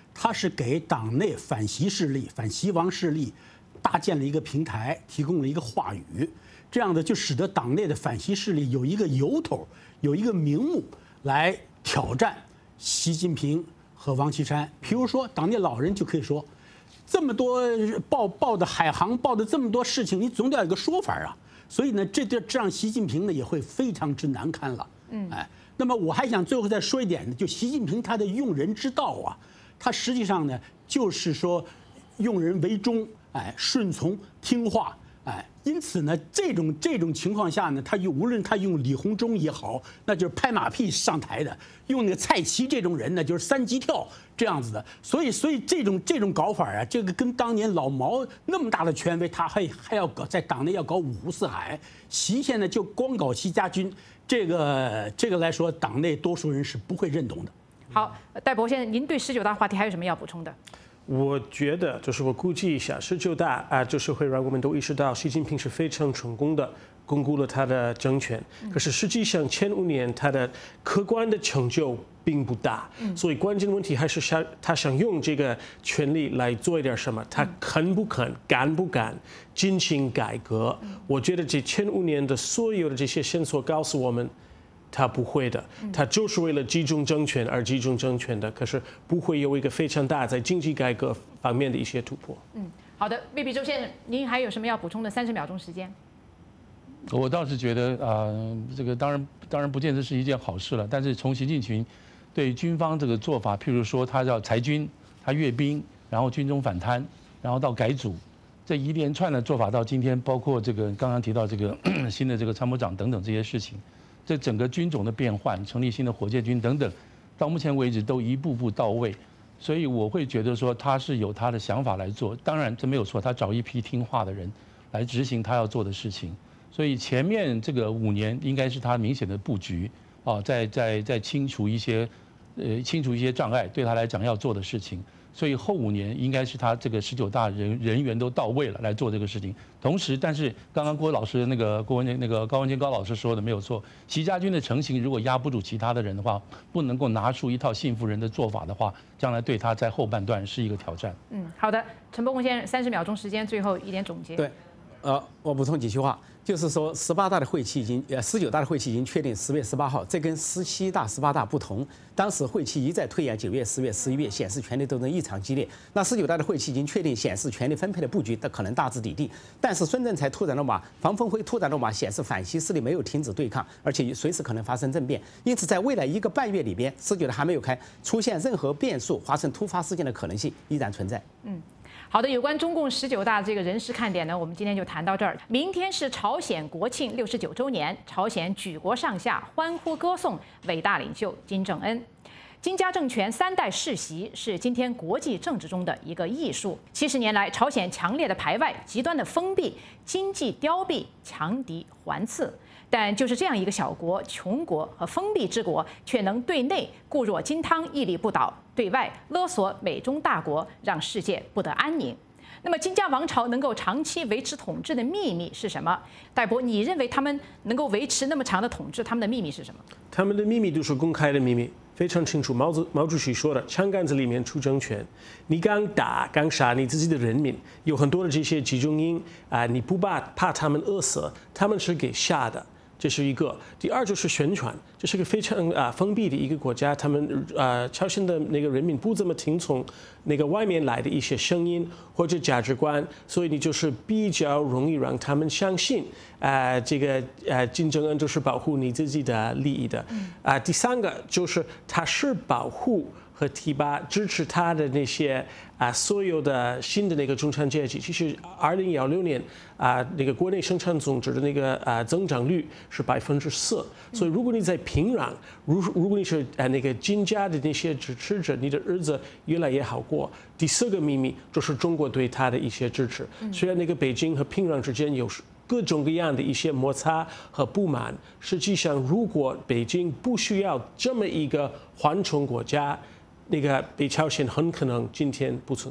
它是给党内反习势力、反习王势力搭建了一个平台，提供了一个话语，这样的就使得党内的反习势力有一个由头，有一个名目来挑战习近平和王岐山。比如说，党内老人就可以说，这么多报的海航报的这么多事情，你总得有一个说法啊。所以呢，这让习近平呢也会非常之难堪了。那么我还想最后再说一点呢，就习近平他的用人之道啊，他实际上呢就是说用人为忠，顺从听话，因此呢，这种情况下呢，无论他用李鸿忠也好，那就是拍马屁上台的；用那个蔡奇这种人呢，就是三级跳这样子的。所以这种搞法啊，这个跟当年老毛那么大的权威，他还要搞在党内要搞五湖四海。习现在就光搞习家军，这个来说，党内多数人是不会认同的。 好，戴博先生，您对19大话题还有什么要补充的？ 我觉得就是我估计一下，19大就是会让我们都意识到，习近平是非常成功的巩固了他的政权。可是实际上前5年他的客观的成就并不大，所以关键的问题还是他想用这个权力来做一点什么，他肯不肯、敢不敢进行改革？我觉得这前5年的所有的这些线索告诉我们。他不会的，他就是为了集中政权而集中政权的，可是不会有一个非常大在经济改革方面的一些突破。 好的，魏必周先生，您还有什么要补充的？30秒钟时间。 我倒是觉得这个当然不见得是一件好事了，但是从习近平对军方这个做法，譬如说他要裁军，他阅兵，然后军中反贪，然后到改组，这一连串的做法到今天，包括这个刚刚提到这个新的这个参谋长等等这些事情。这整个军种的变换，成立新的火箭军等等，到目前为止都一步步到位，所以我会觉得说他是有他的想法来做。当然这没有错，他找一批听话的人来执行他要做的事情。所以前面这个5年应该是他明显的布局啊，在清除一些障碍，对他来讲要做的事情。所以后5年应该是他这个19大人员都到位了来做这个事情。同时，但是刚刚郭老师高文健高老师说的没有错，习家军的成型如果压不住其他的人的话，不能够拿出一套信服人的做法的话，将来对他在后半段是一个挑战。 好的，陈伯公先生，30秒钟时间，最后一点总结。 对，我补充几句话，就是说19大的会期已经确定10月18号，这跟17大、18大不同。当时会期一再推延9月、10月、11月，显示权力斗争异常激烈。那19大的会期已经确定，显示权力分配的布局的可能大致底定。但是孙政才突然落马，房峰辉突然落马，显示反习势力没有停止对抗，而且随时可能发生政变。因此，在未来1个半月里边，19大还没有开，出现任何变数、发生突发事件的可能性依然存在。 好的，有关中共19大这个人事看点呢，我们今天就谈到这儿。明天是朝鲜国庆69周年，朝鲜举国上下欢呼歌颂伟大领袖金正恩。金家政权3代世袭是今天国际政治中的一个艺术。70年来，朝鲜强烈的排外、极端的封闭、经济凋敝、强敌环伺。但就是这样一个小国、穷国和封闭之国，却能对内固若金汤、屹立不倒，对外勒索美中大国，让世界不得安宁。那么金家王朝能够长期维持统治的秘密是什么？戴博，你认为他们能够维持那么长的统治，他们的秘密是什么？ 他们的秘密都是公开的秘密，非常清楚。毛主席说的，枪杆子里面出政权，你刚打刚杀你自己的人民，有很多的这些集中营你不怕他们饿死，他们是给吓的。这是一个。第二就是宣传，这是个非常封闭的一个国家，他们朝鲜的那个人民不怎么听从那个外面来的一些声音或者价值观，所以你就是比较容易让他们相信这个金正恩就是保护你自己的利益的。第三个就是他是保护和提拔支持他的那些所有的新的那个中产阶级。其实2016年那个国内生产总值的那个增长率是4%，所以如果你在平壤，如果你是那个金家的那些支持者，你的日子越来越好过。第4个秘密就是中国对他的一些支持，虽然那个北京和平壤之间有各种各样的一些摩擦和不满，实际上如果北京不需要这么一个缓冲国家，那个北朝鲜很可能今天不存在。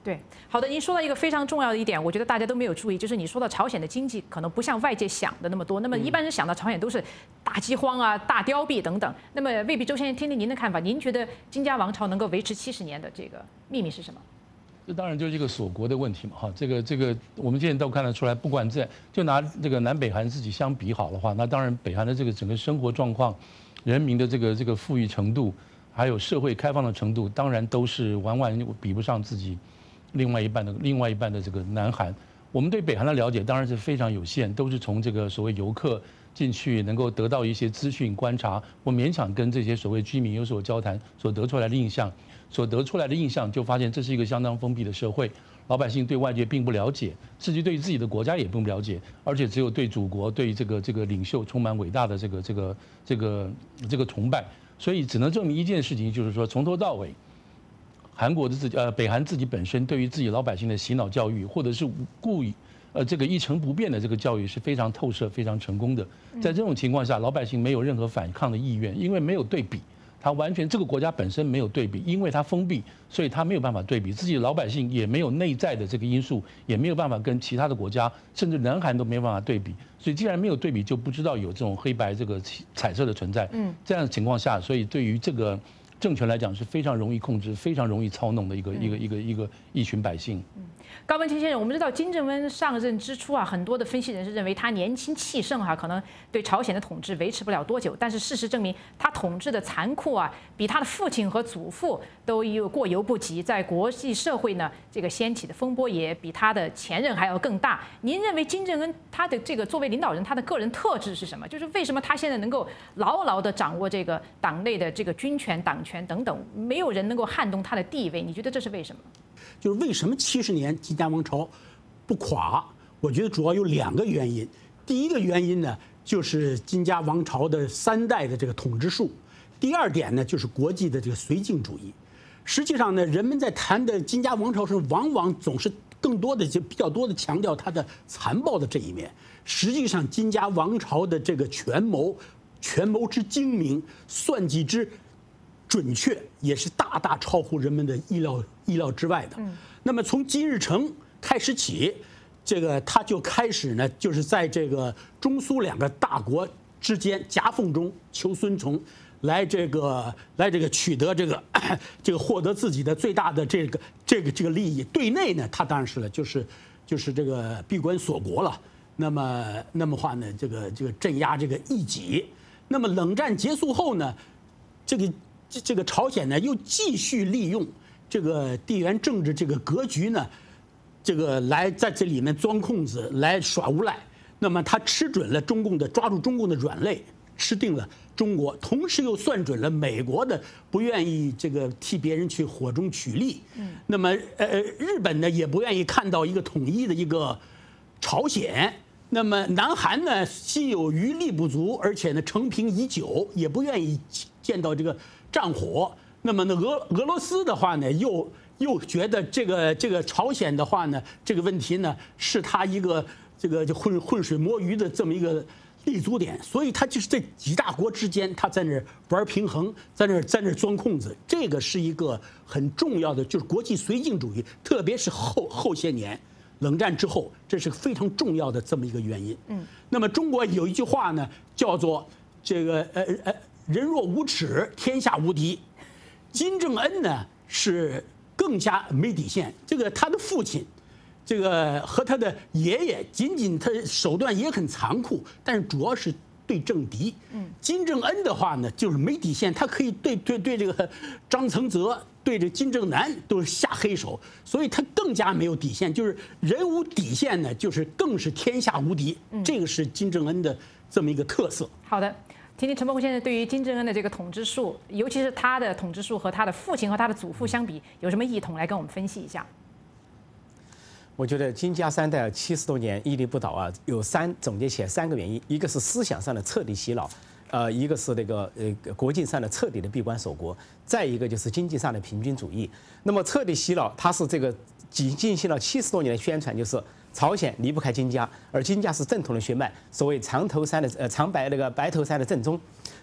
对，好的，您说到一个非常重要的一点，我觉得大家都没有注意，就是你说到朝鲜的经济可能不像外界想的那么多。那么一般人想到朝鲜都是大饥荒啊、大凋敝等等。那么魏必周先生，听听您的看法，您觉得金家王朝能够维持70年的这个秘密是什么？ 这当然就是这个锁国的问题嘛，哈，这个我们现在都看得出来，不管就拿这个南北韩自己相比好的话，那当然北韩的这个整个生活状况、人民的这个富裕程度，还有社会开放的程度，当然都是完比不上自己另外一半的这个南韩。我们对北韩的了解当然是非常有限，都是从这个所谓游客进去能够得到一些资讯观察，我勉强跟这些所谓居民有所交谈所得出来的印象，就发现这是一个相当封闭的社会，老百姓对外界并不了解，甚至对自己的国家也不了解，而且只有对祖国、对这个领袖充满伟大的这个崇拜，所以只能证明一件事情，就是说从头到尾，北韩自己本身对于自己老百姓的洗脑教育，或者是故意这个一成不变的这个教育是非常透彻、非常成功的。在这种情况下，老百姓没有任何反抗的意愿，因为没有对比。他完全这个国家本身没有对比，因为它封闭，所以他没有办法对比，自己的老百姓也没有内在的这个因素，也没有办法跟其他的国家，甚至南韩都没有办法对比。所以既然没有对比，就不知道有这种黑白这个彩色的存在。这样的情况下，所以对于这个政权来讲是非常容易控制、非常容易操弄的一群百姓。 高文清先生，我们知道金正恩上任之初啊，很多的分析人士认为他年轻气盛哈，可能对朝鲜的统治维持不了多久。但是事实证明，他统治的残酷啊，比他的父亲和祖父都过犹不及。在国际社会呢，这个掀起的风波也比他的前任还要更大。您认为金正恩他的这个作为领导人，他的个人特质是什么？就是为什么他现在能够牢牢地掌握这个党内的这个军权、党权等等，没有人能够撼动他的地位？你觉得这是为什么？ 就是为什么70年金家王朝不垮？我觉得主要有2个原因。第一个原因呢，就是金家王朝的3代的这个统治术；第二点呢，就是国际的这个绥靖主义。实际上呢，人们在谈的金家王朝时，往往总是比较多的强调它的残暴的这一面。实际上，金家王朝的这个权谋之精明，算计之准确，也是大大超乎人们的意料之外的。那么从金日成开始起，这个他就开始呢，就是在这个中苏2个大国之间夹缝中求孙从，来这个取得这个获得自己的最大的这个利益。对内呢，他当然是了，就是这个闭关锁国了。那么话呢，这个镇压这个异己。那么冷战结束后呢，这个朝鲜呢又继续利用这个地缘政治这个格局呢，这个来在这里面钻空子，来耍无赖。那么他吃准了抓住中共的软肋，吃定了中国，同时又算准了美国的不愿意这个替别人去火中取栗。那么日本呢也不愿意看到一个统一的一个朝鲜。那么南韩呢心有余力不足，而且呢成平已久，也不愿意见到这个战火。那么呢俄罗斯的话呢又觉得这个朝鲜的话呢，这个问题呢是他一个这个浑水摸鱼的这么一个立足点，所以他就是这几大国之间，他在那儿玩平衡，在那儿钻空子。这个是一个很重要的，就是国际绥靖主义，特别是后些年冷战之后，这是非常重要的这么一个原因。那么中国有一句话呢，叫做这个人若无耻，天下无敌。金正恩呢是更加没底线。这个他的父亲，这个和他的爷爷，仅他手段也很残酷，但是主要是对政敌。金正恩的话呢，就是没底线，他可以对这个张承泽、对这金正男都是下黑手，所以他更加没有底线。就是人无底线呢，就是更是天下无敌。这个是金正恩的这么一个特色。 好的。听听陈伯虎先生对于金正恩的这个统治术，尤其是他的统治术和他的父亲和他的祖父相比，有什么异同？来跟我们分析一下。 我觉得金家3代70多年屹立不倒啊，总结起来3个原因：一个是思想上的彻底洗脑，一个是那个国境上的彻底的闭关锁国，再一个就是经济上的平均主义。那么彻底洗脑，它是这个进行了70多年的宣传，就是朝鲜离不开金家，而金家是正统的血脉，所谓长白头山的正宗。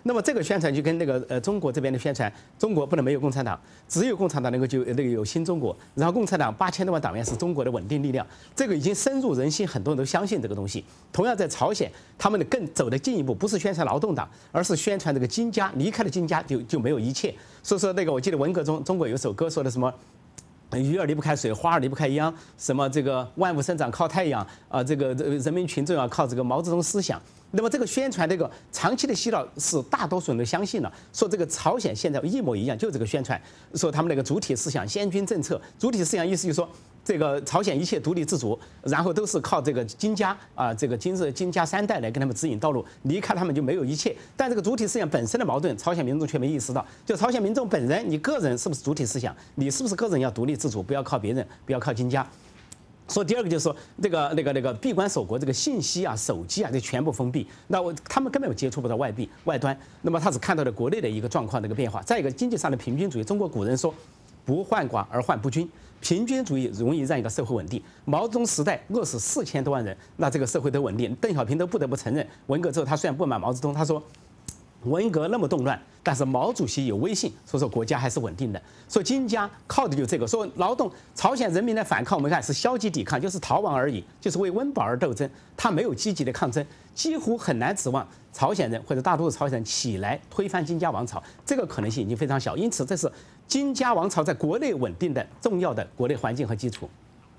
那么这个宣传就跟那个中国这边的宣传，中国不能没有共产党，只有共产党能够有新中国，然后共产党8000多万党员是中国的稳定力量，这个已经深入人心，很多人都相信这个东西。同样在朝鲜，他们更走得进一步，不是宣传劳动党，而是宣传这个金家，离开了金家就没有一切。所以说那个我记得文革中中国有首歌说的什么。鱼儿离不开水，花儿离不开秧，什么这个万物生长靠太阳啊，这个人民群众要靠这个毛泽东思想。那么这个宣传这个长期的洗脑是大多数人都相信了，说这个朝鲜现在一模一样，就这个宣传，说他们那个主体思想、先军政策，主体思想意思就是说。这个朝鲜一切独立自主，然后都是靠这个金家啊，这个金家3代来跟他们指引道路，离开他们就没有一切。但这个主体思想本身的矛盾，朝鲜民众却没意识到。就朝鲜民众本人，你个人是不是主体思想？你是不是个人要独立自主，不要靠别人，不要靠金家？说第二个就是说，那个闭关锁国，这个信息啊、手机啊，这全部封闭。那他们根本接触不到外端。那么他只看到了国内的一个状况的一个变化。再一个，经济上的平均主义，中国古人说，不患寡而患不均。平均主义容易让一个社会稳定。毛泽东时代饿死4000多万人，那这个社会都稳定。邓小平都不得不承认，文革之后他虽然不满毛泽东，他说文革那么动乱，但是毛主席有威信，所以说国家还是稳定的。说金家靠的就这个，说劳动朝鲜人民的反抗，我们看是消极抵抗，就是逃亡而已，就是为温饱而斗争，他没有积极的抗争，几乎很难指望朝鲜人或者大多数朝鲜人起来推翻金家王朝，这个可能性已经非常小。因此，这是金家王朝在国内稳定的重要的国内环境和基础。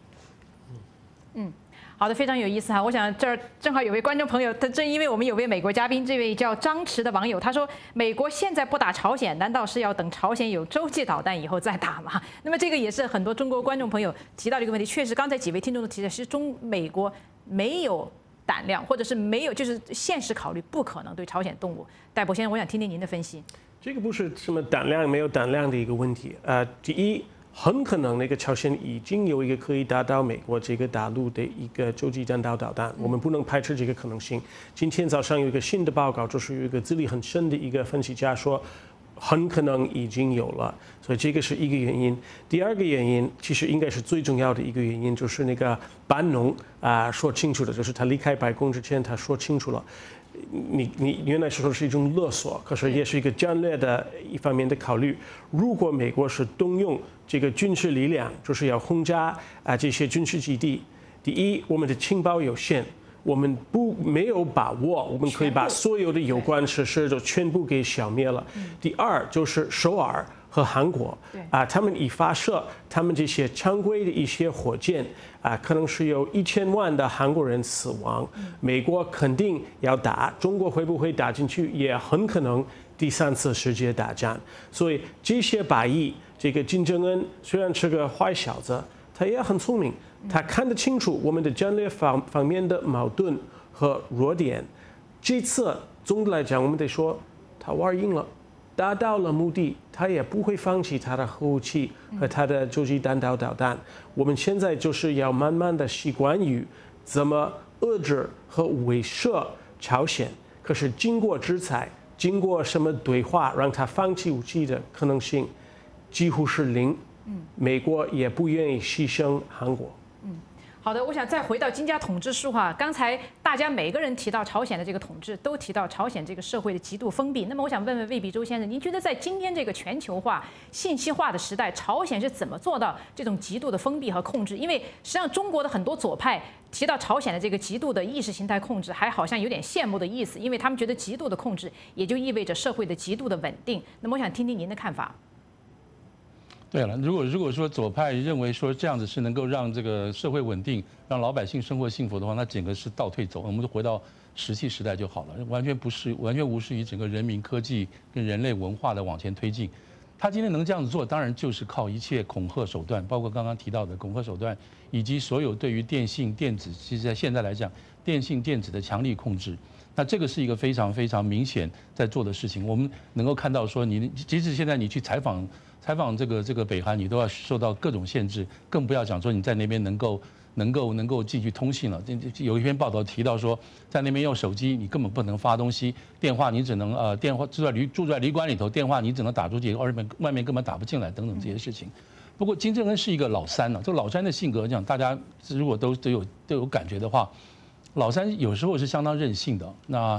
好的，非常有意思哈。我想这儿正好有位观众朋友，他正因为我们有位美国嘉宾，这位叫张弛的网友，他说美国现在不打朝鲜，难道是要等朝鲜有洲际导弹以后再打吗？那么这个也是很多中国观众朋友提到的一个问题。确实，刚才几位听众都提到，是美国没有胆量，或者是没有就是现实考虑，不可能对朝鲜动武。戴博先生，我想听听您的分析。 这个不是什么胆量没有胆量的一个问题。第一，很可能那个朝鲜已经有一个可以打到美国这个大陆的一个洲际弹道导弹，我们不能排除这个可能性。今天早上有一个新的报告，就是有一个资历很深的一个分析家说，很可能已经有了，所以这个是一个原因。第二个原因，其实应该是最重要的一个原因，就是那个班农说清楚的，就是他离开白宫之前他说清楚了。你原来说是一种勒索，可是也是一个战略的一方面的考虑。如果美国是动用这个军事力量，就是要轰炸这些军事基地，第一，我们的情报有限，我们没有把握，我们可以把所有的有关设施都全部给消灭了。第二就是首尔和韩国他们一发射他们这些常规的一些火箭可能是有1000万的韩国人死亡，美国肯定要打，中国会不会打进去，也很可能第3次世界大战。所以这些把役，这个金正恩虽然是个坏小子，他也很聪明，他看得清楚我们的战略方面的矛盾和弱点。这次总的来讲，我们得说他玩赢了。达到了目的，他也不会放弃他的核武器和他的洲际弹道导弹。我们现在就是要慢慢的习惯于怎么遏制和威慑朝鲜。可是经过制裁，经过什么对话，让他放弃武器的可能性几乎是0。美国也不愿意牺牲韩国。 好的，我想再回到金家统治术哈。刚才大家每个人提到朝鲜的这个统治，都提到朝鲜这个社会的极度封闭。那么我想问问魏必洲先生，您觉得在今天这个全球化、信息化的时代，朝鲜是怎么做到这种极度的封闭和控制？因为实际上中国的很多左派提到朝鲜的这个极度的意识形态控制，还好像有点羡慕的意思，因为他们觉得极度的控制也就意味着社会的极度的稳定。那么我想听听您的看法。 对了，如果说左派认为说这样子是能够让这个社会稳定，让老百姓生活幸福的话，那整个是倒退走，我们就回到17时代就好了，完全无视于整个人民科技跟人类文化的往前推进。他今天能这样子做，当然就是靠一切恐吓手段，包括刚刚提到的恐吓手段，以及所有对于电信电子，其实在现在来讲，电信电子的强力控制。那这个是一个非常非常明显在做的事情。我们能够看到说，即使现在你去采访这个北韩，你都要受到各种限制，更不要讲说你在那边能够继续通信了。有一篇报道提到说，在那边用手机你根本不能发东西，电话你只能电话住在旅馆里头，电话你只能打出去，外面根本打不进来等等这些事情。不过金正恩是一个老三了，这个老三的性格讲，大家如果都有感觉的话，老三有时候是相当任性的。那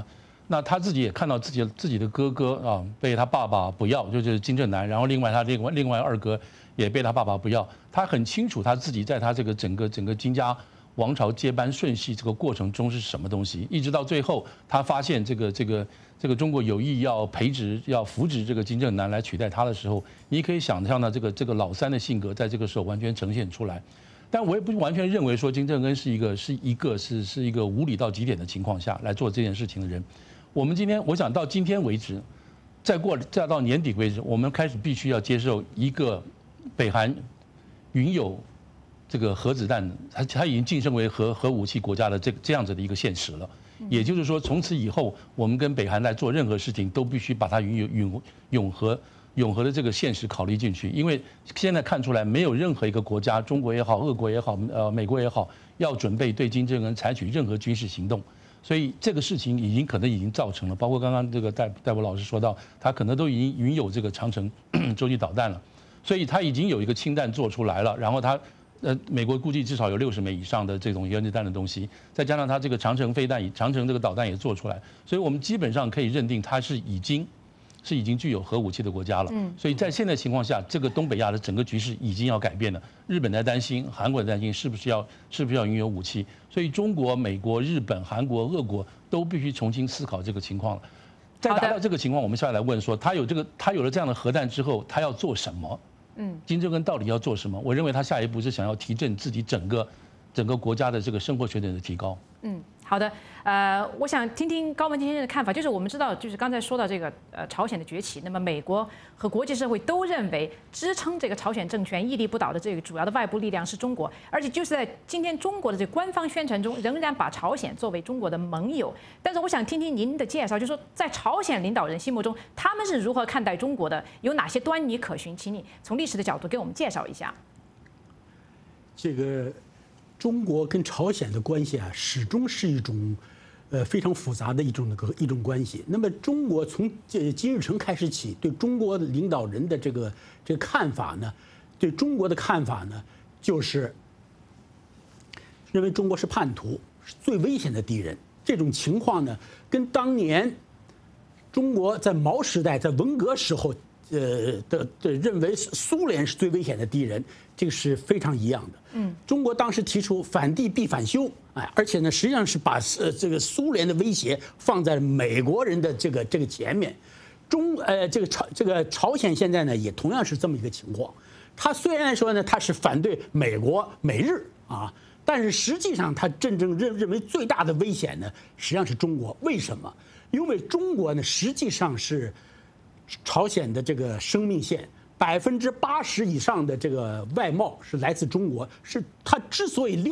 那他自己也看到自己的哥哥啊被他爸爸不要，就是金正男，然后另外他另外二哥也被他爸爸不要，他很清楚他自己在他这个整个金家王朝接班顺序这个过程中是什么东西，一直到最后他发现这个中国有意要扶植这个金正男来取代他的时候，你可以想象到这个老三的性格在这个时候完全呈现出来。但我也不完全认为说金正恩是一个无理到极点的情况下来做这件事情的人。我想到今天为止，再到年底为止，我们开始必须要接受一个北韩拥有这个核子弹，它已经晋升为核武器国家的这样子的一个现实了。也就是说，从此以后，我们跟北韩来做任何事情，都必须把它永和的这个现实考虑进去。因为现在看出来，没有任何一个国家，中国也好，俄国也好，美国也好，要准备对金正恩采取任何军事行动。所以这个事情可能已经造成了，包括刚刚这个戴博老师说到，他可能都已经拥有这个长程洲际导弹了，所以他已经有一个氢弹做出来了，然后他。美国估计至少有60枚以上的这种原子弹的东西，再加上它这个长程飞弹、长程这个导弹也做出来，所以我们基本上可以认定它是已经具有核武器的国家了。所以在现在情况下，这个东北亚的整个局势已经要改变了。日本在担心，韩国在担心是不是要拥有武器，所以中国、美国、日本、韩国、俄国都必须重新思考这个情况了。在达到这个情况，我们下来问说，他有了这样的核弹之后，他要做什么？金正恩到底要做什么？我认为他下一步是想要提振自己整个国家的这个生活水准的提高。 好的，我想听听高文先生的看法。就是我们知道，就是刚才说到这个朝鲜的崛起，那么美国和国际社会都认为支撑这个朝鲜政权屹立不倒的这个主要的外部力量是中国，而且就是在今天中国的这个官方宣传中，仍然把朝鲜作为中国的盟友。但是我想听听您的介绍，就是说在朝鲜领导人心目中，他们是如何看待中国的，有哪些端倪可循？请你从历史的角度给我们介绍一下。 这个。中国跟朝鲜的关系啊，始终是一种，非常复杂的一种关系。那么，中国从金日成开始起，对中国领导人的这个看法呢，对中国的看法呢，就是认为中国是叛徒，是最危险的敌人。这种情况呢，跟当年中国在毛时代、在文革时候，认为苏联是最危险的敌人。这个是非常一样的。中国当时提出反帝必反修，而且呢，实际上是把这个苏联的威胁放在美国人的这个前面。这个朝鲜现在呢，也同样是这么一个情况。他虽然说呢，他是反对美国、美日啊，但是实际上他真正认为最大的危险呢，实际上是中国。为什么？因为中国呢，实际上是朝鲜的这个生命线。80%以上的这个外贸是来自中国，是它之所以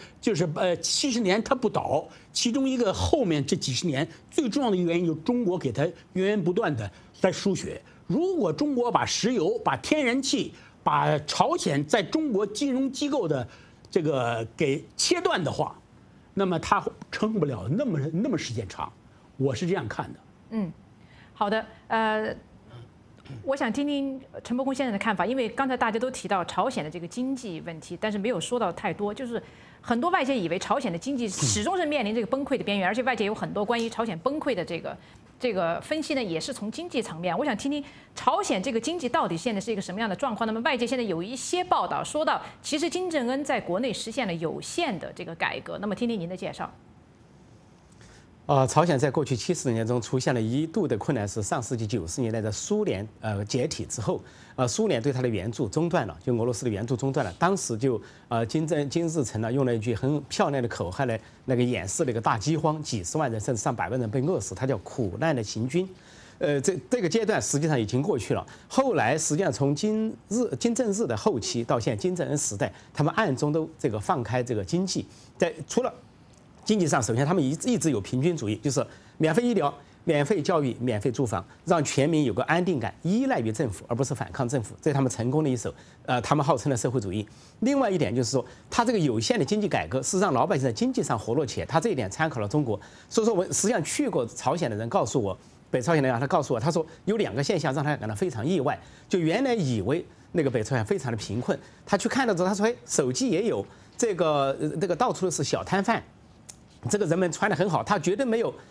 70年它不倒，其中一个后面这几十年最重要的原因就是中国给它源源不断的在输血。如果中国把石油、把天然气、把朝鲜在中国金融机构的这个给切断的话，那么它撑不了那么时间长。我是这样看的。 好的，我想听听陈伯公先生的看法，因为刚才大家都提到朝鲜的这个经济问题，但是没有说到太多。就是很多外界以为朝鲜的经济始终是面临这个崩溃的边缘，而且外界有很多关于朝鲜崩溃的这个分析呢，也是从经济层面。我想听听朝鲜这个经济到底现在是一个什么样的状况。那么外界现在有一些报道说到，其实金正恩在国内实现了有限的这个改革。那么听听您的介绍。 朝鲜在过去70年中出现了一度的困难，是上世纪90年代的苏联解体之后，苏联对他的援助中断了，就俄罗斯的援助中断了。当时就金日成呢用了一句很漂亮的口号来那个掩饰了一个大饥荒，几十万人甚至上百万人被饿死，他叫苦难的行军。这个阶段实际上已经过去了。后来实际上从金正日的后期到现在金正恩时代，他们暗中都这个放开这个经济，除了经济上，首先他们一直有平均主义，就是免费医疗、免费教育、免费住房，让全民有个安定感，依赖于政府而不是反抗政府，这是他们成功的一手。他们号称的社会主义。另外一点就是说，他这个有限的经济改革是让老百姓在经济上活络起来，他这一点参考了中国。所以说我实际上去过朝鲜的人告诉我，北朝鲜人他告诉我，他说有2个现象让他感到非常意外。就原来以为那个北朝鲜非常的贫困，他去看了之后，他说手机也有，这个到处都是小摊贩。这个人们穿得很好，他绝对没有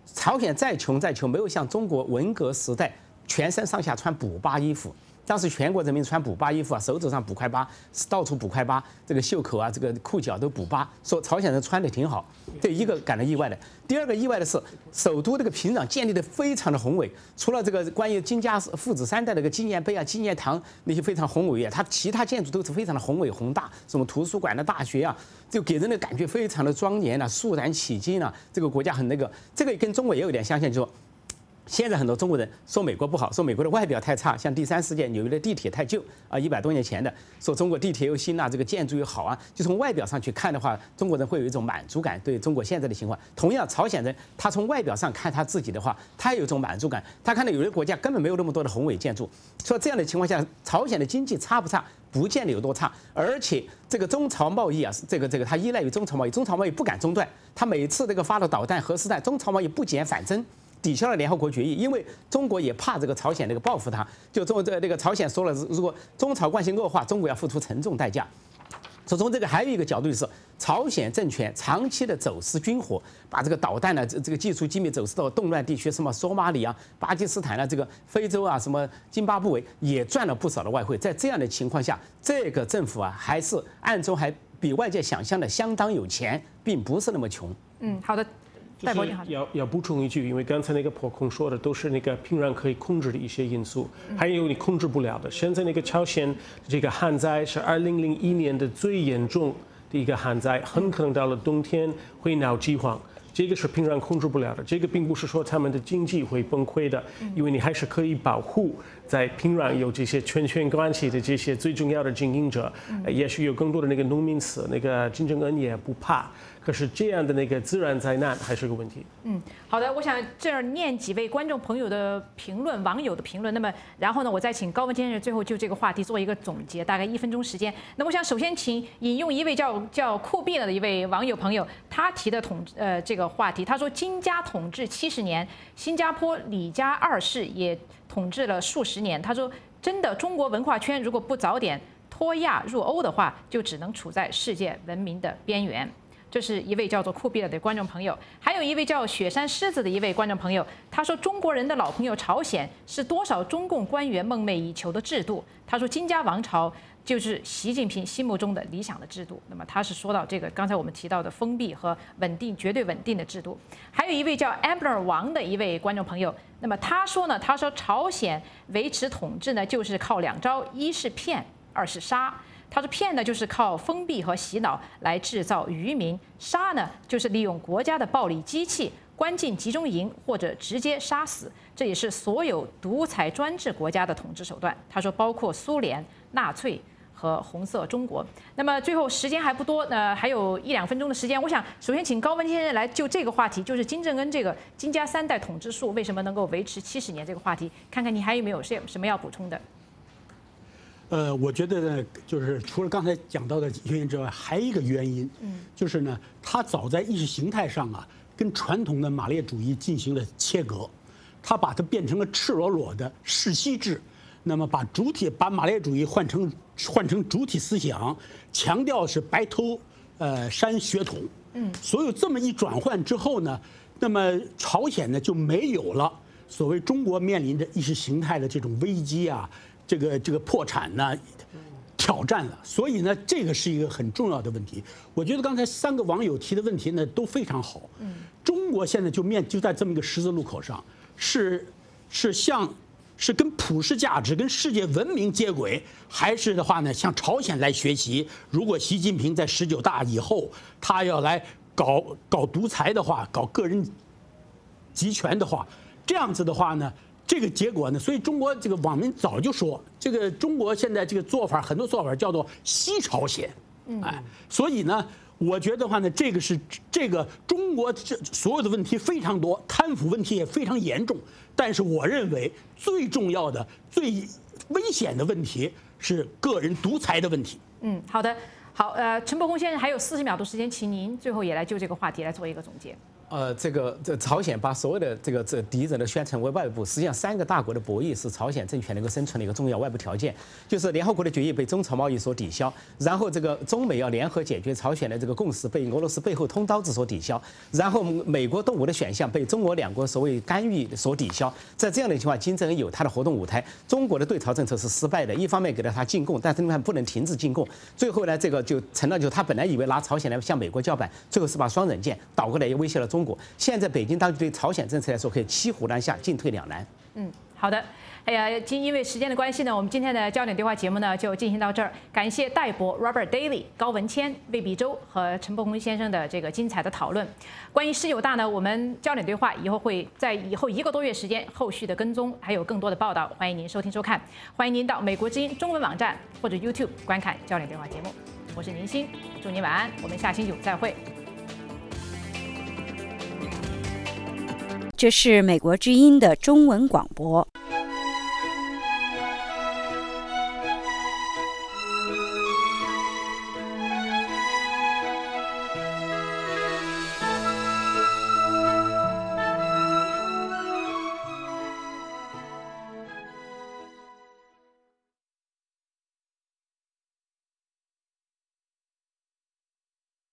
朝鲜再穷，没有像中国文革时代全身上下穿补疤衣服。当时全国人民穿补疤衣服啊，手指上补块疤，到处补块疤，这个袖口啊，这个裤脚都补疤，说朝鲜人穿的挺好。这一个感到意外的。第二个意外的是，首都这个平壤建立的非常的宏伟，除了这个关于金家父子3代那个纪念碑啊、纪念堂那些非常宏伟啊，它其他建筑都是非常的宏伟宏大，什么图书馆的大学啊，就给人的感觉非常的庄严啊、肃然起敬啊。这个国家很那个，这个跟中国也有点相像，就是说。现在很多中国人说美国不好，说美国的外表太差，像第3世界纽约的地铁太旧啊，100多年前的，说中国地铁又新啊，这个建筑又好啊，就从外表上去看的话，中国人会有一种满足感，对中国现在的情况。同样，朝鲜人他从外表上看他自己的话，他有一种满足感，他看到有的国家根本没有那么多的宏伟建筑，说这样的情况下，朝鲜的经济差不差？不见得有多差，而且这个中朝贸易啊，这个它依赖于中朝贸易，中朝贸易不敢中断，他每次这个发了导弹、核试弹，中朝贸易不减反增。抵消了联合国决议，因为中国也怕这个朝鲜那个报复他，就那个朝鲜说了，如果中朝关系恶化，中国要付出沉重代价。所以从这个还有一个角度就是，朝鲜政权长期的走私军火，把这个导弹呢，这个技术机密走私到动乱地区，什么索马里啊、巴基斯坦啊、这个非洲啊、什么津巴布韦，也赚了不少的外汇。在这样的情况下，这个政府啊，还是暗中还比外界想象的相当有钱，并不是那么穷。 好的。 就是要补充一句，因为刚才那个破空说的都是那个平壤可以控制的一些因素，还有你控制不了的。现在那个朝鲜这个旱灾是2001年的最严重的一个旱灾，很可能到了冬天会闹饥荒。这个是平壤控制不了的，这个并不是说他们的经济会崩溃的，因为你还是可以保护在平壤有这些圈圈关系的这些最重要的经营者，也许有更多的那个农民死，那个金正恩也不怕。可是这样的那个自然灾难还是个问题。 好的，我想这儿念几位观众朋友的评论、网友的评论。那么，然后呢，我再请高文先生最后就这个话题做一个总结，大概1分钟时间。那我想首先请引用一位叫酷毙了的一位网友朋友，他提的这个话题，他说金家统治70年，新加坡李家2世也统治了数十年。他说，真的中国文化圈如果不早点脱亚入欧的话，就只能处在世界文明的边缘。这是一位叫做酷毙了的观众朋友，还有一位叫雪山狮子的一位观众朋友，他说中国人的老朋友朝鲜是多少中共官员梦寐以求的制度。他说金家王朝就是习近平心目中的理想的制度。那么他是说到这个刚才我们提到的封闭和稳定、绝对稳定的制度。还有一位叫 Ambler 王的一位观众朋友，那么他说呢，他说朝鲜维持统治呢就是靠2招，一是骗，二是杀。他说骗呢就是靠封闭和洗脑来制造愚民，杀呢就是利用国家的暴力机器关进集中营或者直接杀死，这也是所有独裁专制国家的统治手段。他说包括苏联、纳粹和红色中国。那么最后时间还不多，还有1-2分钟的时间，我想首先请高文先生来就这个话题，就是金正恩这个金家3代统治术为什么能够维持70年这个话题，看看你还有没有什么要补充的。 我觉得呢，就是除了刚才讲到的原因之外，还有一个原因，就是呢，他早在意识形态上啊，跟传统的马列主义进行了切割，他把它变成了赤裸裸的世袭制，那么把马列主义换成主体思想，强调是白头山血统，所有这么一转换之后呢，那么朝鲜呢就没有了所谓中国面临着意识形态的这种危机啊。这个破产呢，挑战了，所以呢，这个是一个很重要的问题。我觉得刚才3个网友提的问题呢都非常好。中国现在就在这么一个十字路口上，是跟普世价值、跟世界文明接轨，还是的话呢，向朝鲜来学习？如果习近平在19大以后，他要来搞独裁的话，搞个人集权的话，这样子的话呢？这个结果呢，所以中国这个网民早就说，这个中国现在这个做法，很多做法叫做西朝鲜，所以呢，我觉得的话呢，这个中国所有的问题非常多，贪腐问题也非常严重，但是我认为最重要的、最危险的问题是个人独裁的问题。 好的，好，陈伯公先生还有40秒的时间，请您最后也来就这个话题来做一个总结。 这朝鲜把所有的这敌人都宣称为外部，实际上3个大国的博弈是朝鲜政权能够生存的一个重要外部条件，就是联合国的决议被中朝贸易所抵消，然后这个中美要联合解决朝鲜的这个共识被俄罗斯背后通刀子所抵消，然后美国动武的选项被中俄2国所谓干预所抵消。在这样的情况，金正恩有他的活动舞台，中国的对朝政策是失败的，一方面给了他进贡，但是另外不能停止进贡，最后呢，这个就成了他本来以为拿朝鲜来向美国叫板，最后是把双刃剑倒过来又威胁了中国。现在北京当局对朝鲜政策来说可以骑虎难下，进退两难。 好的。因为时间的关系呢，我们今天的焦点对话节目呢就进行到这儿。感谢戴博、Robert Daly、高文谦、魏必洲和陈伯宏先生的这个精彩的讨论。关于19大呢，我们焦点对话以后会在以后1个多月时间后续的跟踪，还有更多的报道，欢迎您收听收看。欢迎您到美国之音中文网站或者 YouTube 观看焦点对话节目。我是宁欣，祝您晚安，我们下星期5再会。 这是美国之音的中文广播。